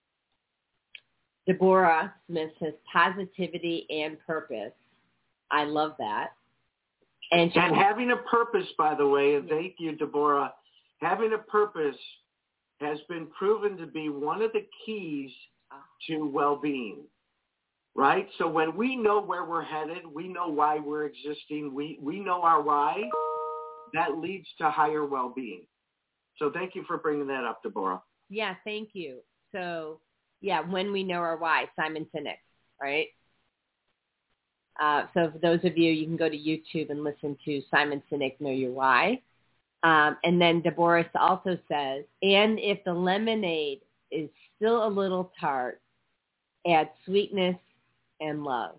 Deborah Smith says positivity and purpose. I love that. And, and having a purpose, by the way, and thank you, Deborah, having a purpose has been proven to be one of the keys to well-being, right? So when we know where we're headed, we know why we're existing, we, we know our why, that leads to higher well-being. So thank you for bringing that up, Deborah. Yeah, thank you. So, yeah, when we know our why, Simon Sinek, right? Uh, so for those of you, you can go to YouTube and listen to Simon Sinek, Know Your Why. Um, and then Deborah also says, and if the lemonade is still a little tart, add sweetness and love.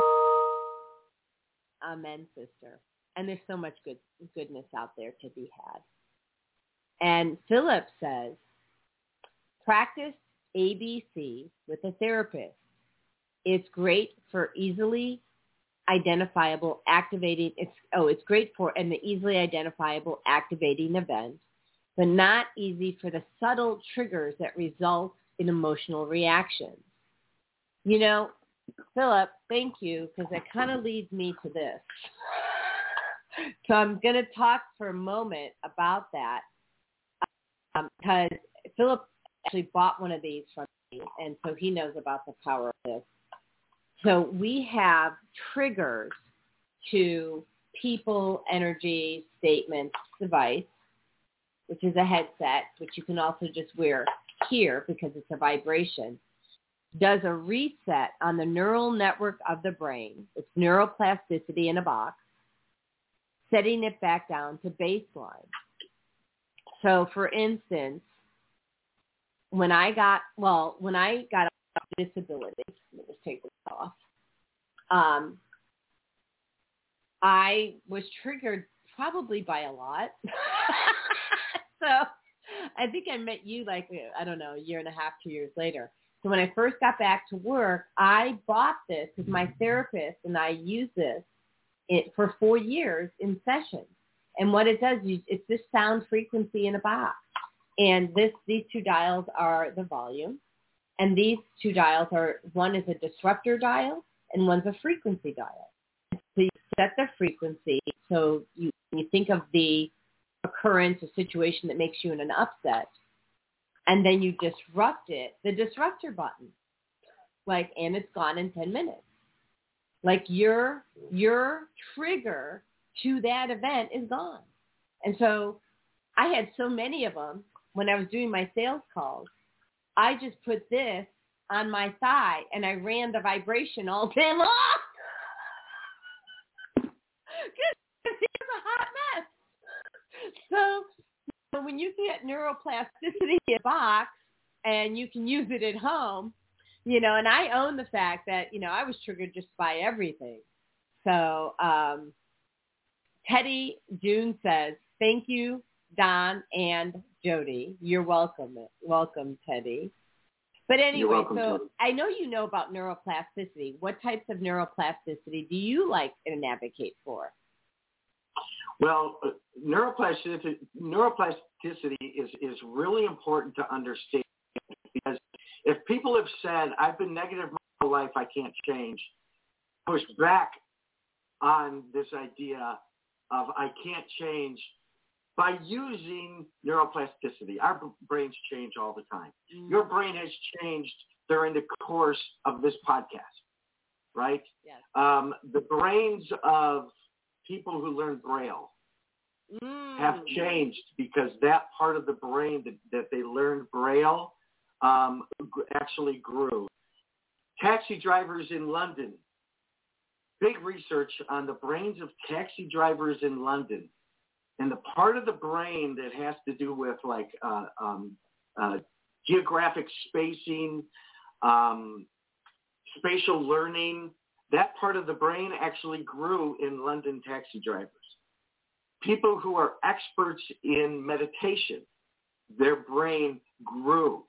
Amen, sister. And there's so much good goodness out there to be had. And Philip says, practice A B C with a therapist. It's great for easily identifiable activating, it's, oh, it's great for an easily identifiable activating event, but not easy for the subtle triggers that result in emotional reactions. You know, Philip, thank you, because that kind of leads me to this. So I'm going to talk for a moment about that um, because Philip actually bought one of these from me, and so he knows about the power of this. So we have triggers to people, energy, statement, device, which is a headset, which you can also just wear here because it's a vibration, does a reset on the neural network of the brain. It's neuroplasticity in a box, setting it back down to baseline. So, for instance, when I got, well, when I got a disability, let me just take this off, um, I was triggered probably by a lot. So I think I met you like, I don't know, a year and a half, two years later. So when I first got back to work, I bought this because my therapist and I use this it, for four years in sessions. And what it does, is it's this sound frequency in a box. And this these two dials are the volume. And these two dials are, one is a disruptor dial and one's a frequency dial. So you set the frequency. So you, you think of the occurrence or situation that makes you in an upset. And then you disrupt it, the disruptor button, like, and it's gone in ten minutes. Like your, your trigger to that event is gone. And so I had so many of them when I was doing my sales calls. I just put this on my thigh and I ran the vibration all day long. Because it's a hot mess. So So when you get neuroplasticity in a box and you can use it at home, you know, and I own the fact that, you know, I was triggered just by everything. So um, Teddy June says, thank you, Don and Jody. You're welcome. Welcome, Teddy. But anyway, welcome, so Teddy. I know you know about neuroplasticity. What types of neuroplasticity do you like and advocate for? Well, uh, neuroplasticity, neuroplasticity is, is really important to understand because if people have said, I've been negative my whole life, I can't change, push back on this idea of I can't change by using neuroplasticity. Our brains change all the time. Mm. Your brain has changed during the course of this podcast, right? Yes. Um, the brains of people who learn Braille mm. have changed because that part of the brain that, that they learned Braille um, actually grew. Taxi drivers in London, big research on the brains of taxi drivers in London. And the part of the brain that has to do with like uh, um, uh, geographic spacing, um, spatial learning, that part of the brain actually grew in London taxi drivers. People who are experts in meditation, their brain grew.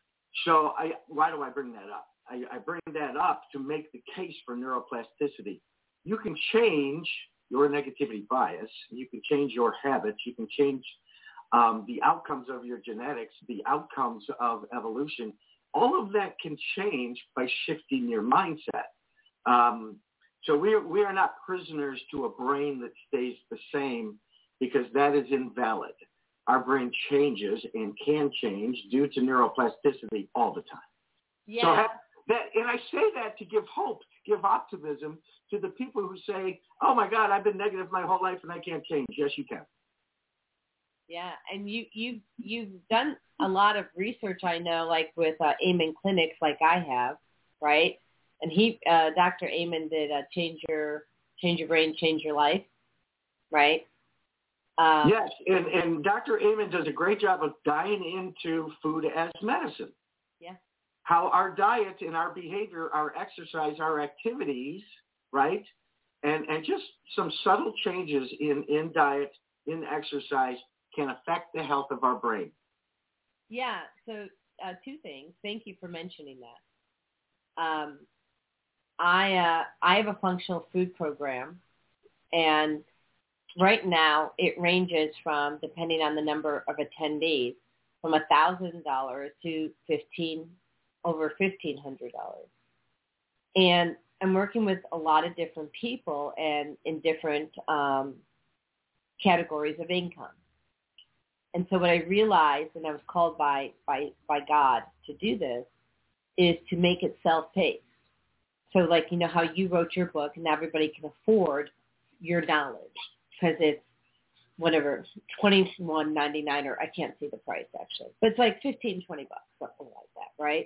So I, why do I bring that up? I, I bring that up to make the case for neuroplasticity. You can change your negativity bias. You can change your habits. You can change um, the outcomes of your genetics, the outcomes of evolution. All of that can change by shifting your mindset. Um, so we are, we are not prisoners to a brain that stays the same because that is invalid. Our brain changes and can change due to neuroplasticity all the time. Yeah. So that, that, and I say that to give hope, give optimism to the people who say, oh my God, I've been negative my whole life and I can't change. Yes, you can. Yeah, and you, you, you've done a lot of research, I know, like with uh, Amen Clinics like I have, right? And he, uh, Doctor Amen did uh, change your, change your brain, change your life, right? Um, yes, and, and Doctor Amen does a great job of diving into food as medicine. Yeah. How our diet and our behavior, our exercise, our activities, right? And and just some subtle changes in, in diet, in exercise can affect the health of our brain. Yeah. So uh, two things. Thank you for mentioning that. Um, I uh, I have a functional food program, and right now it ranges from, depending on the number of attendees, from a thousand dollars to fifteen over fifteen hundred dollars. And I'm working with a lot of different people and in different um, categories of income. And so what I realized, and I was called by, by, by God to do this, is to make it self-paced. So like, you know how you wrote your book and everybody can afford your knowledge because it's whatever, twenty-one ninety-nine, or I can't see the price actually, but it's like fifteen, twenty bucks, something like that, right?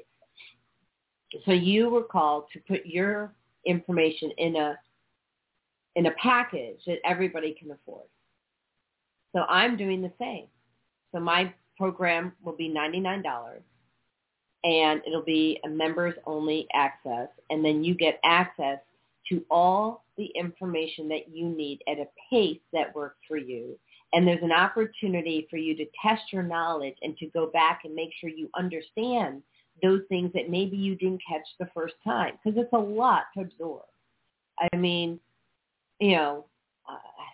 So you were called to put your information in a in a package that everybody can afford. So I'm doing the same. So my program will be ninety-nine dollars, and it'll be a members-only access, and then you get access to all the information that you need at a pace that works for you. And there's an opportunity for you to test your knowledge and to go back and make sure you understand those things that maybe you didn't catch the first time, because it's a lot to absorb. I mean, you know, uh,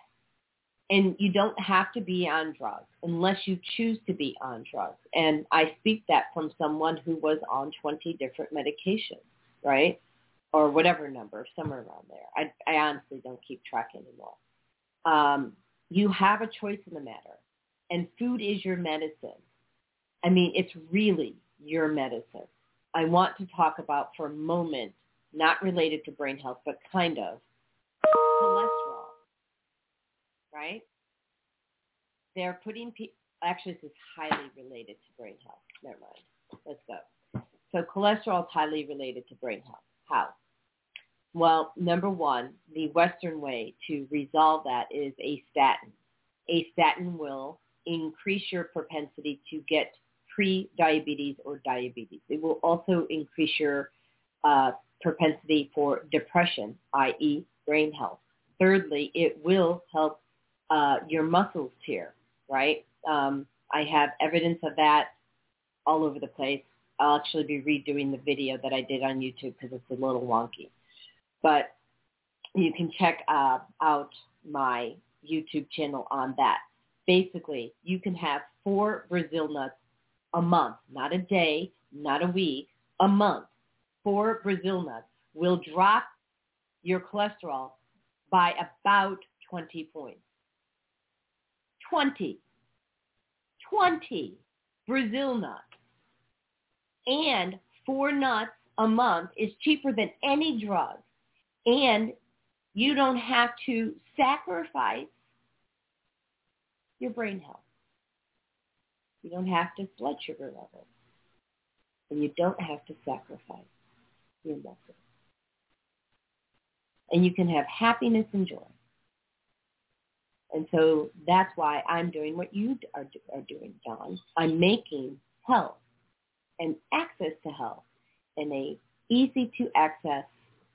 and you don't have to be on drugs unless you choose to be on drugs. And I speak that from someone who was on twenty different medications, right? Or whatever number, somewhere around there. I, I honestly don't keep track anymore. Um, you have a choice in the matter, and food is your medicine. I mean, it's really your medicine. I want to talk about for a moment, not related to brain health, but kind of, cholesterol, right? They're putting, pe- actually this is highly related to brain health. Never mind. Let's go. So cholesterol is highly related to brain health. How? Well, number one, the Western way to resolve that is a statin. A statin will increase your propensity to get pre-diabetes or diabetes. It will also increase your uh, propensity for depression, that is brain health. Thirdly, it will help uh, your muscles tear, right? Um, I have evidence of that all over the place. I'll actually be redoing the video that I did on YouTube because it's a little wonky. But you can check uh, out my YouTube channel on that. Basically, you can have four Brazil nuts a month, not a day, not a week, a month. Four Brazil nuts will drop your cholesterol by about twenty points. twenty. twenty Brazil nuts. And four nuts a month is cheaper than any drug. And you don't have to sacrifice your brain health. You don't have to blood sugar levels. And you don't have to sacrifice your muscles. And you can have happiness and joy. And so that's why I'm doing what you are, are doing, Don. I'm making health and access to health in a easy-to-access,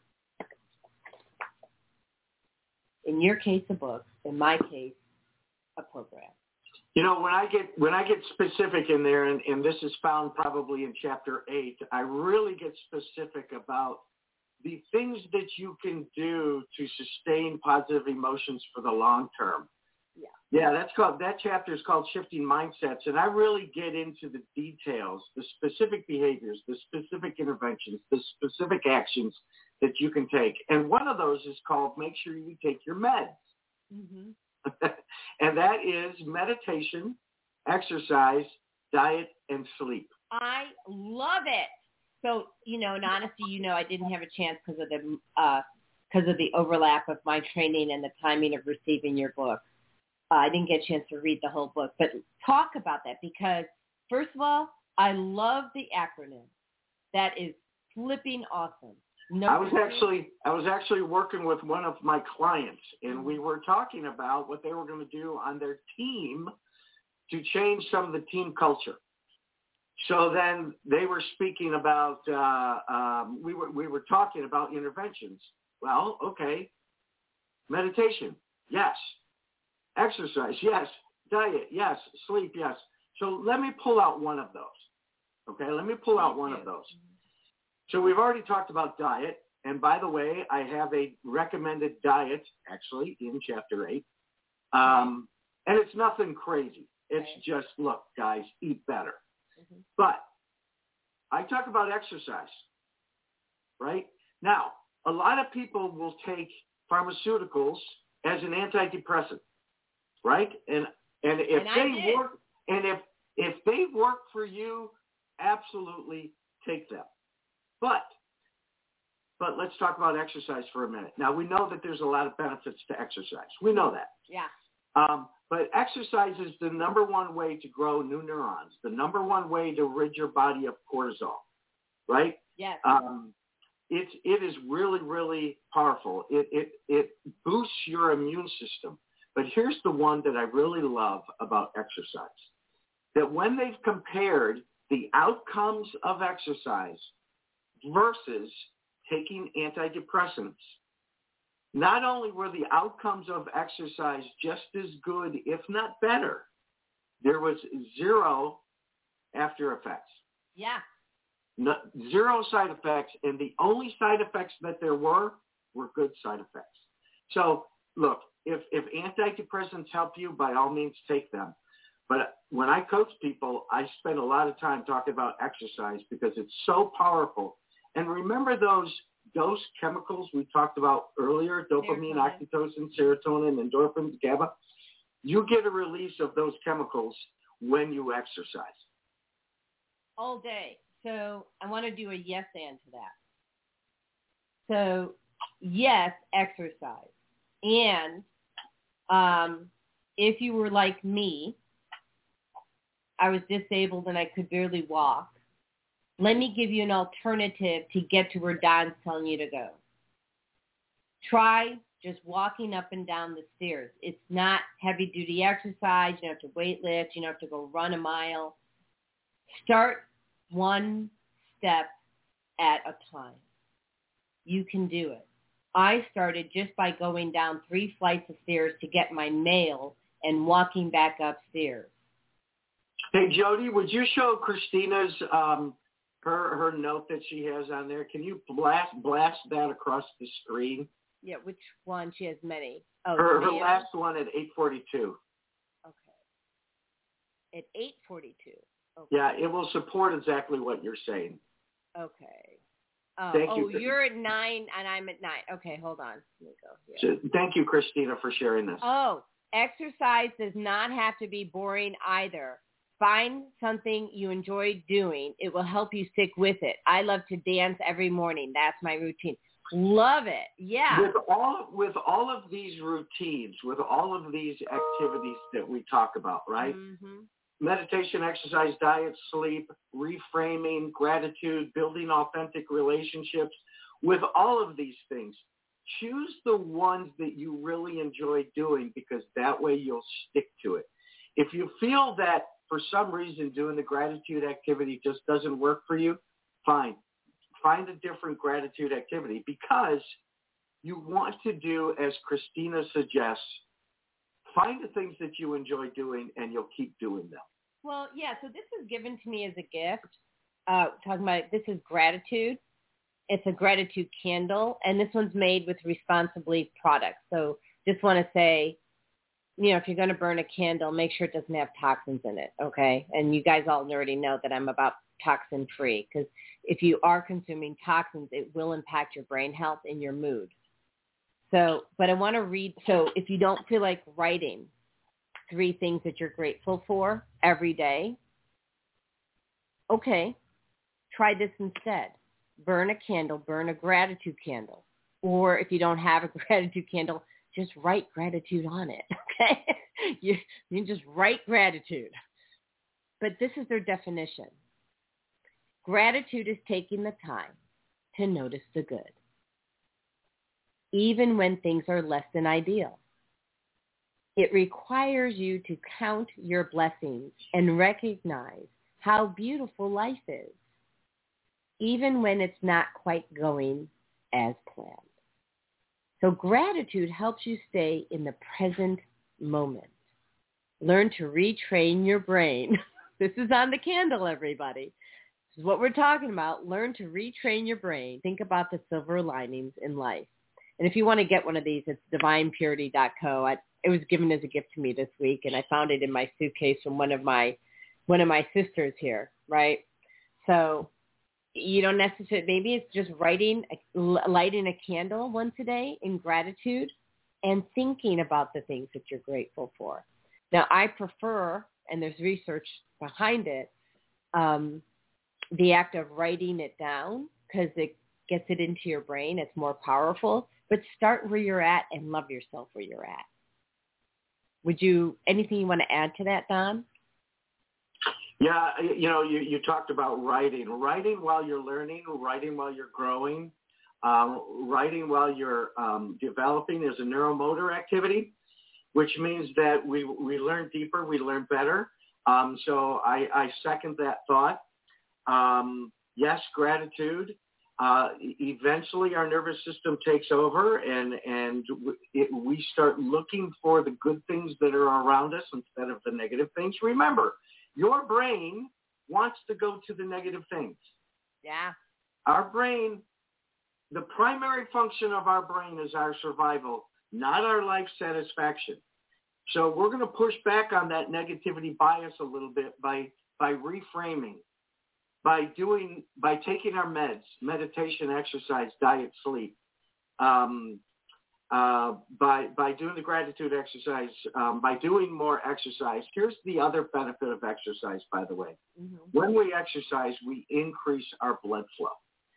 in your case, a book, in my case, a program. You know, when I get when I get specific in there, and, and this is found probably in chapter eight, I really get specific about the things that you can do to sustain positive emotions for the long term. Yeah. Yeah, that's called that chapter is called Shifting Mindsets, and I really get into the details, the specific behaviors, the specific interventions, the specific actions that you can take. And one of those is called make sure you take your meds. Mm-hmm. And that is meditation, exercise, diet, and sleep. I love it. So, you know, in honesty, you know, I didn't have a chance because of the uh, because of the overlap of my training and the timing of receiving your book. Uh, I didn't get a chance to read the whole book, but talk about that because, first of all, I love the acronym. That is flipping awesome. No, I was actually I was actually working with one of my clients, and we were talking about what they were going to do on their team to change some of the team culture. So then they were speaking about uh, um, we were we were talking about interventions. Well, okay, meditation, yes, exercise, yes, diet, yes, sleep, yes. So let me pull out one of those. Okay, let me pull out one of those. So we've already talked about diet. And by the way, I have a recommended diet, actually, in Chapter eight. Um, and it's nothing crazy. It's okay. Just, look, guys, eat better. Mm-hmm. But I talk about exercise, right? Now, a lot of people will take pharmaceuticals as an antidepressant, right? And and if and they work, and if if they work for you, absolutely take them. But But let's talk about exercise for a minute. Now, we know that there's a lot of benefits to exercise. We know that. Yeah. Um, but exercise is the number one way to grow new neurons, the number one way to rid your body of cortisol, right? Yes. Um, it's, it is really, really powerful. It, it, it boosts your immune system. But here's the one that I really love about exercise, that when they've compared the outcomes of exercise versus taking antidepressants, not only were the outcomes of exercise just as good, if not better, there was zero after effects. Yeah. No, zero side effects, and the only side effects that there were were good side effects. So, look, if, if antidepressants help you, by all means take them. But when I coach people, I spend a lot of time talking about exercise because it's so powerful. And remember those dose chemicals we talked about earlier, dopamine, serotonin. Oxytocin, serotonin, endorphins, GABA? You get a release of those chemicals when you exercise. All day. So I want to do a yes and to that. So yes, exercise. And um, if you were like me, I was disabled and I could barely walk. Let me give you an alternative to get to where Don's telling you to go. Try just walking up and down the stairs. It's not heavy-duty exercise. You don't have to weight lift. You don't have to go run a mile. Start one step at a time. You can do it. I started just by going down three flights of stairs to get my mail and walking back upstairs. Hey, Jody, would you show Christina's um, her her note that she has on there? Can you blast blast that across the screen? Yeah, which one? She has many. Oh, her, her last one at eight forty-two. Okay. At eight forty-two. Okay. Yeah, it will support exactly what you're saying. Okay. Oh, thank oh you. You're at nine and I'm at nine. Okay, hold on. Let me go here. So, thank you, Christina, for sharing this. Oh, exercise does not have to be boring either. Find something you enjoy doing. It will help you stick with it. I love to dance every morning. That's my routine. Love it. Yeah. With all with all of these routines, with all of these activities that we talk about, right? Mm-hmm. Meditation, exercise, diet, sleep, reframing, gratitude, building authentic relationships. With all of these things, choose the ones that you really enjoy doing because that way you'll stick to it. If you feel that for some reason doing the gratitude activity just doesn't work for you, fine. Find a different gratitude activity because you want to do, as Christina suggests, find the things that you enjoy doing and you'll keep doing them. Well, yeah, so this was given to me as a gift. Uh, talking about this is gratitude. It's a gratitude candle, and this one's made with Responsibly products. So just want to say, you know, if you're going to burn a candle, make sure it doesn't have toxins in it, okay? And you guys all already know that I'm about toxin-free because if you are consuming toxins, it will impact your brain health and your mood. So, but I want to read, so if you don't feel like writing three things that you're grateful for every day, okay, try this instead. Burn a candle, burn a gratitude candle. Or if you don't have a gratitude candle, just write gratitude on it, okay? you, you just write gratitude. But this is their definition. Gratitude is taking the time to notice the good, even when things are less than ideal. It requires you to count your blessings and recognize how beautiful life is, even when it's not quite going as planned. So gratitude helps you stay in the present moment. Learn to retrain your brain. This is on the candle, everybody. is what we're talking about. Learn to retrain your brain. Think about the silver linings in life. And if you want to get one of these, it's divine purity dot co. I, it was given as a gift to me this week, and I found it in my suitcase from one of my one of my sisters here, right? So you don't necessarily, maybe it's just writing, lighting a candle once a day in gratitude and thinking about the things that you're grateful for. Now, I prefer, and there's research behind it, um, the act of writing it down because it gets it into your brain. It's more powerful. But start where you're at and love yourself where you're at. Would you, anything you want to add to that, Don? Yeah, you know, you, you talked about writing. Writing while you're learning, writing while you're growing, um, writing while you're um, developing is a neuromotor activity, which means that we, we learn deeper, we learn better. Um, so I, I second that thought. Um, yes, gratitude. Uh, eventually our nervous system takes over and, and it, we start looking for the good things that are around us instead of the negative things. Remember, your brain wants to go to the negative things. Yeah. Our brain, the primary function of our brain is our survival, not our life satisfaction. So we're going to push back on that negativity bias a little bit by, by reframing, by doing, by taking our meds, meditation, exercise, diet, sleep, um, Uh, by by doing the gratitude exercise, um, by doing more exercise. Here's the other benefit of exercise, by the way. Mm-hmm. When we exercise, we increase our blood flow.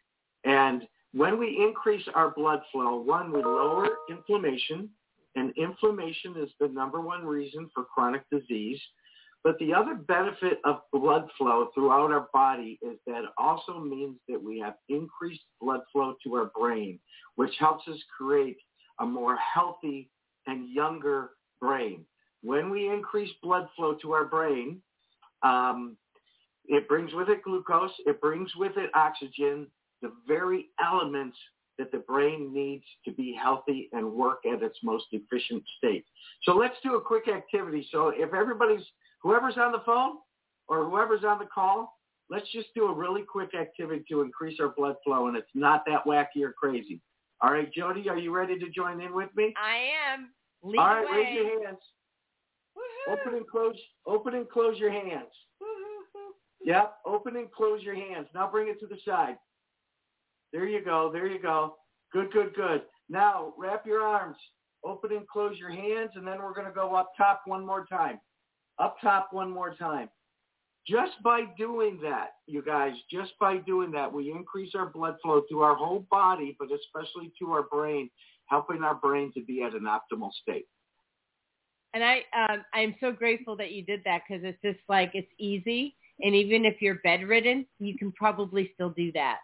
And when we increase our blood flow, one, we lower inflammation, and inflammation is the number one reason for chronic disease. But the other benefit of blood flow throughout our body is that it also means that we have increased blood flow to our brain, which helps us create a more healthy and younger brain. When we increase blood flow to our brain, um, it brings with it glucose, it brings with it oxygen, the very elements that the brain needs to be healthy and work at its most efficient state. So let's do a quick activity. So if everybody's, whoever's on the phone or whoever's on the call, let's just do a really quick activity to increase our blood flow, and it's not that wacky or crazy. All right, Jody, are you ready to join in with me? I am. Lead All right, away. raise your hands. Woo-hoo. Open and close. Open and close your hands. Yep. Open and close your hands. Now bring it to the side. There you go. There you go. Good, good, good. Now wrap your arms. Open and close your hands, and then we're going to go up top one more time. Up top one more time. Just by doing that, you guys, just by doing that, we increase our blood flow to our whole body, but especially to our brain, helping our brain to be at an optimal state. And I, um, I'm so grateful that you did that because it's just like it's easy. And even if you're bedridden, you can probably still do that,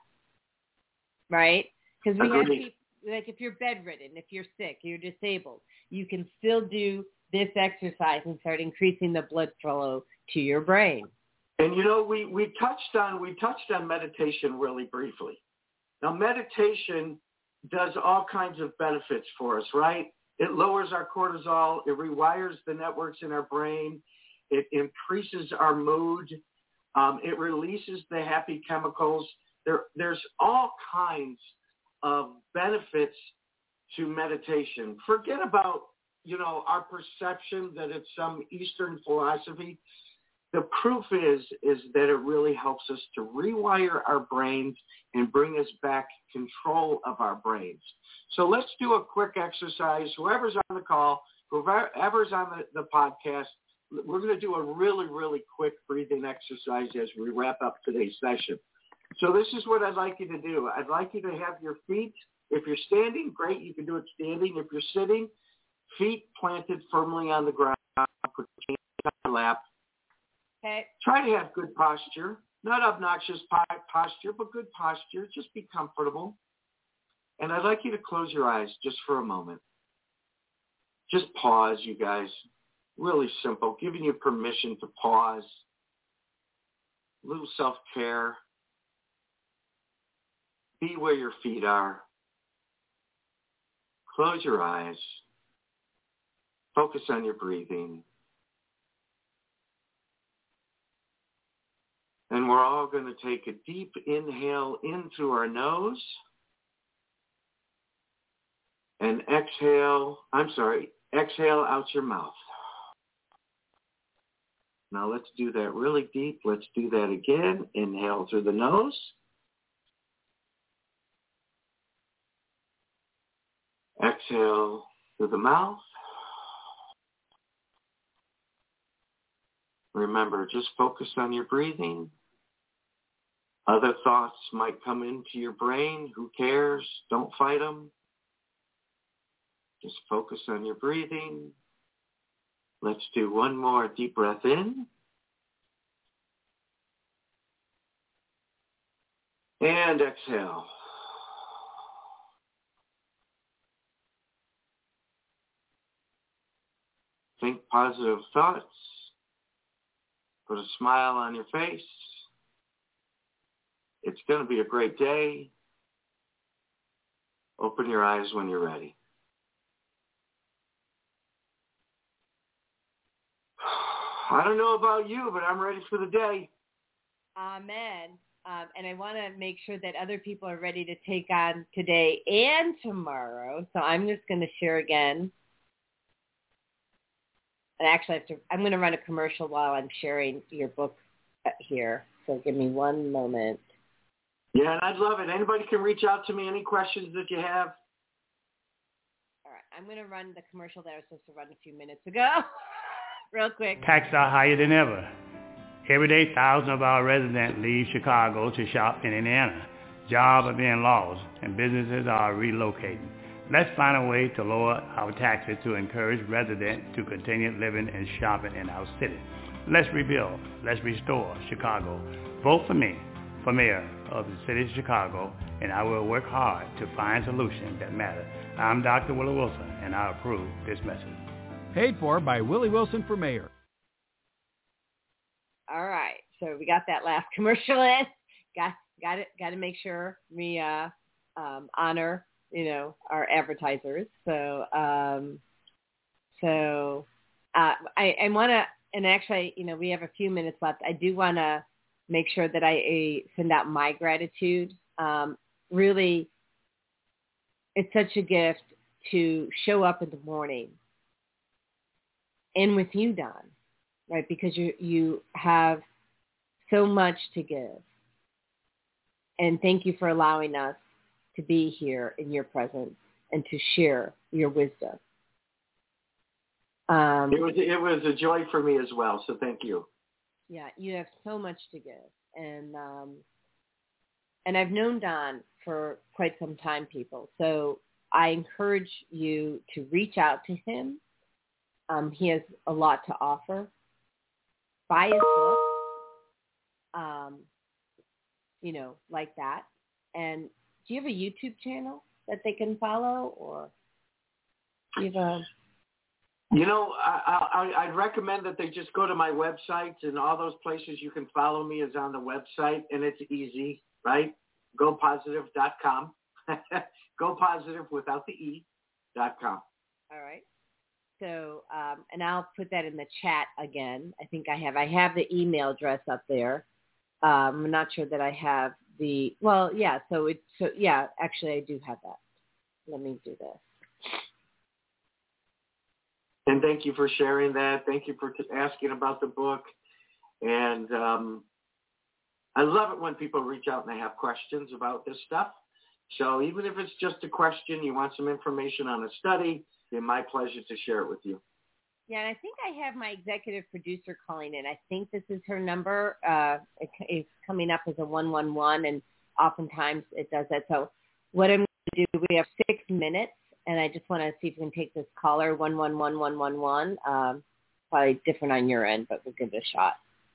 right? Because we Agreed. have people, like if you're bedridden, if you're sick, you're disabled, you can still do this exercise and start increasing the blood flow to your brain. And you know, we, we touched on we touched on meditation really briefly. Now, meditation does all kinds of benefits for us, right? It lowers our cortisol. It rewires the networks in our brain. It increases our mood. Um, it releases the happy chemicals. There, there's all kinds of benefits to meditation. Forget about, you know, our perception that it's some Eastern philosophy. The proof is, is that it really helps us to rewire our brains and bring us back control of our brains. So let's do a quick exercise. Whoever's on the call, whoever's on the, the podcast, we're going to do a really, really quick breathing exercise as we wrap up today's session. So this is what I'd like you to do. I'd like you to have your feet, if you're standing, great, you can do it standing. If you're sitting, feet planted firmly on the ground, put your hands on your lap. Okay. Try to have good posture, not obnoxious posture, but good posture. Just be comfortable. And I'd like you to close your eyes just for a moment. Just pause, you guys. Really simple, giving you permission to pause. A little self-care. Be where your feet are. Close your eyes. Focus on your breathing. And we're all going to take a deep inhale in through our nose and exhale, I'm sorry, exhale out your mouth. Now let's do that really deep. Let's do that again. Inhale through the nose. Exhale through the mouth. Remember, just focus on your breathing. Other thoughts might come into your brain. Who cares? Don't fight them. Just focus on your breathing. Let's do one more deep breath in. And exhale. Think positive thoughts. Put a smile on your face. It's going to be a great day. Open your eyes when you're ready. I don't know about you, but I'm ready for the day. Amen. Um, and I want to make sure that other people are ready to take on today and tomorrow. So I'm just going to share again. And actually, I have to, I'm going to run a commercial while I'm sharing your book here. So give me one moment. Yeah, and I'd love it. Anybody can reach out to me. Any questions that you have? All right. I'm going to run the commercial that I was supposed to run a few minutes ago. Real quick. Taxes are higher than ever. Every day, thousands of our residents leave Chicago to shop in Indiana. Jobs are being lost, and businesses are relocating. Let's find a way to lower our taxes to encourage residents to continue living and shopping in our city. Let's rebuild. Let's restore Chicago. Vote for me for mayor of the city of Chicago, and I will work hard to find solutions that matter. I'm Doctor Willie Wilson, and I approve this message. Paid for by Willie Wilson for mayor. All right, so we got that last commercial in. Got got it. Got to make sure we uh, um, honor, you know, our advertisers. So um, so uh, I, I want to, and actually, you know, we have a few minutes left. I do want to make sure that I uh, send out my gratitude. Um, really, it's such a gift to show up in the morning and with you, Don, right? Because you you have so much to give. And thank you for allowing us to be here in your presence and to share your wisdom. Um, it was it was a joy for me as well, so thank you. Yeah, you have so much to give. And um, and I've known Don for quite some time, people. So I encourage you to reach out to him. Um, he has a lot to offer. Buy his book, um, you know, like that. And do you have a YouTube channel that they can follow, or do you have a... You know, I, I, I'd recommend that they just go to my website, and all those places you can follow me is on the website, and it's easy, right? go positive dot com. Go Positive without the E, dot com. All right. So, um, and I'll put that in the chat again. I think I have. I have the email address up there. Um, I'm not sure that I have the, well, yeah, so it's, so yeah, actually I do have that. Let me do this. And thank you for sharing that. Thank you for asking about the book. And um, I love it when people reach out and they have questions about this stuff. So even if it's just a question, you want some information on a study, it's my pleasure to share it with you. Yeah, and I think I have my executive producer calling in. I think this is her number. Uh, it, it's coming up as a one one one, and oftentimes it does that. So what I'm going to do, we have six minutes, and I just want to see if we can take this caller, one one one one one one. Um, probably different on your end, but we'll give it a shot.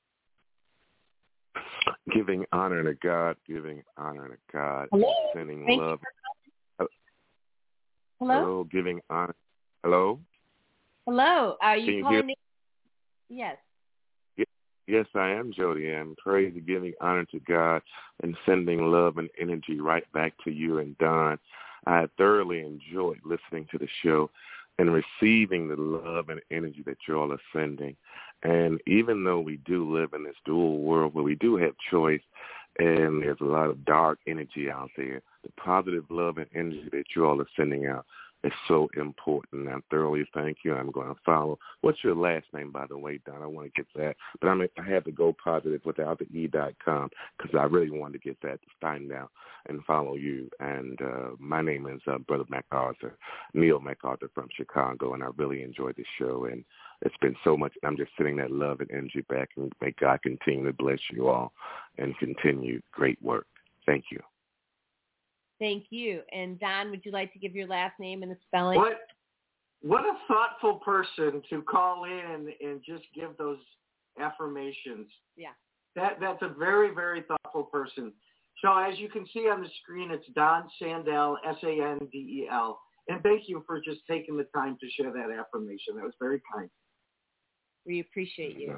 Giving honor to God, giving honor to God, Hello? sending Thank love. Hello? Hello, giving honor. Hello? Hello, are you Can you calling hear? me? Yes. Yes, I am, Jody, and praise and giving honor to God and sending love and energy right back to you and Don. I thoroughly enjoyed listening to the show and receiving the love and energy that you all are sending. And even though we do live in this dual world where we do have choice and there's a lot of dark energy out there, the positive love and energy that you all are sending out is so important. I thoroughly thank you. I'm going to follow. What's your last name, by the way, Don? I want to get that. But I mean, I had to go positive without the E dot com because I really wanted to get that to find out and follow you. And uh, my name is uh, Brother MacArthur, Neil MacArthur from Chicago, and I really enjoyed the show. And it's been so much. I'm just sending that love and energy back, and may God continue to bless you all and continue great work. Thank you. Thank you. And Don, would you like to give your last name and the spelling? What, what a thoughtful person to call in and just give those affirmations. Yeah. That That's a very, very thoughtful person. So as you can see on the screen, it's Don Sandel, S A N D E L. And thank you for just taking the time to share that affirmation. That was very kind. We appreciate you.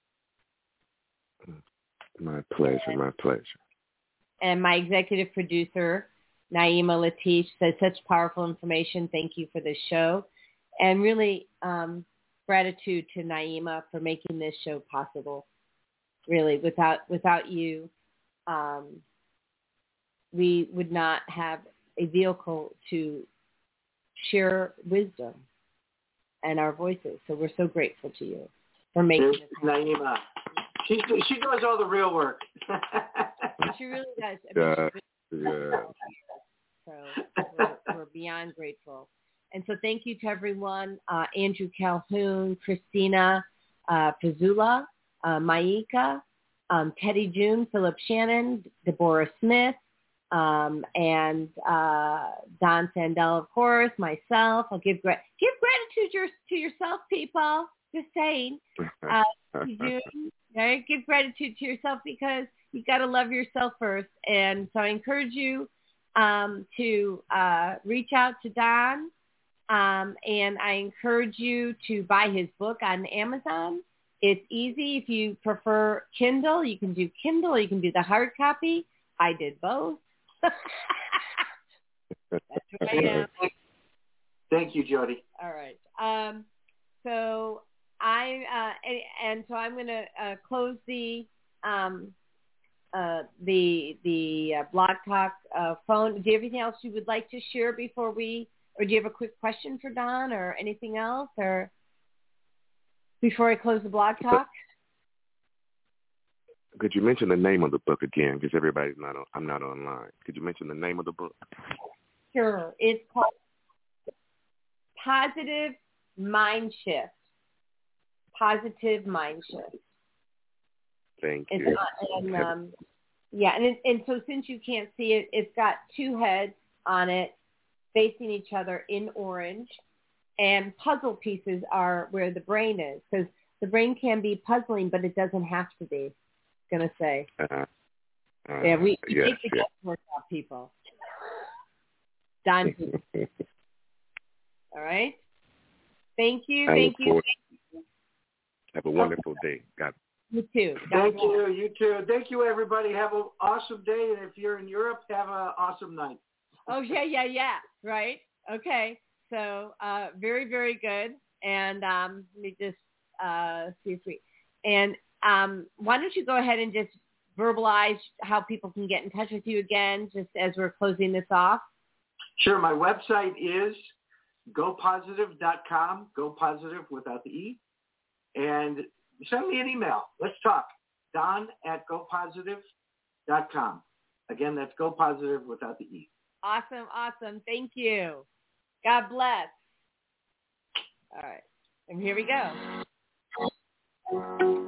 My pleasure, my pleasure. And my executive producer, Naima Latif, says such powerful information. Thank you for this show. And really um, gratitude to Naima for making this show possible. Really, without without you, um, we would not have a vehicle to share wisdom and our voices. So we're so grateful to you for making this happen. Naima. She, she does all the real work. She really does. I mean, Yeah, really yeah. So we're, we're beyond grateful. And so thank you to everyone, uh, Andrew Calhoun, Christina uh, Pizzula, uh, Maika, um, Teddy June, Philip Shannon, Deborah Smith, um, and uh, Don Sandel, of course, myself. I'll give, gra- give gratitude your, to yourself, people. Just saying. Uh, June, right? Give gratitude to yourself because you got to love yourself first. And so I encourage you um, to uh, reach out to Don, um, and I encourage you to buy his book on Amazon. It's easy. If you prefer Kindle, you can do Kindle. You can do the hard copy. I did both. That's who I am. Thank you, Jody. All right. Um, so I uh, and, and so I'm going to uh, close the um, uh, the the uh, Blog Talk uh, phone. Do you have anything else you would like to share before we, or do you have a quick question for Don or anything else, or before I close the Blog Talk? Could you mention the name of the book again? Because everybody's not on, I'm not online. Could you mention the name of the book? Sure. It's called Positive Mind Shift. Positive Mind Shift. Thank It's you. on, and, um, yeah, and it, and so since you can't see it, it's got two heads on it facing each other in orange, and puzzle pieces are where the brain is, because the brain can be puzzling, but it doesn't have to be. I'm gonna say, Uh, uh, yeah, we, we yes, take the yes. guesswork off people. Don, all right. Thank you. I Thank look you. forward- Thank you. Have a wonderful day. God. You too. Thank you. You too. Thank you, everybody. Have an awesome day. And if you're in Europe, have an awesome night. Oh, yeah, yeah, yeah. Right. Okay. So uh, very, very good. And um, let me just uh, see if we, and um, why don't you go ahead and just verbalize how people can get in touch with you again, just as we're closing this off? Sure. My website is go positive dot com, go positive without the E. And send me an email. Let's talk. Don at go positive dot com. Again, that's go positive without the E. Awesome. Awesome. Thank you. God bless. All right. And here we go.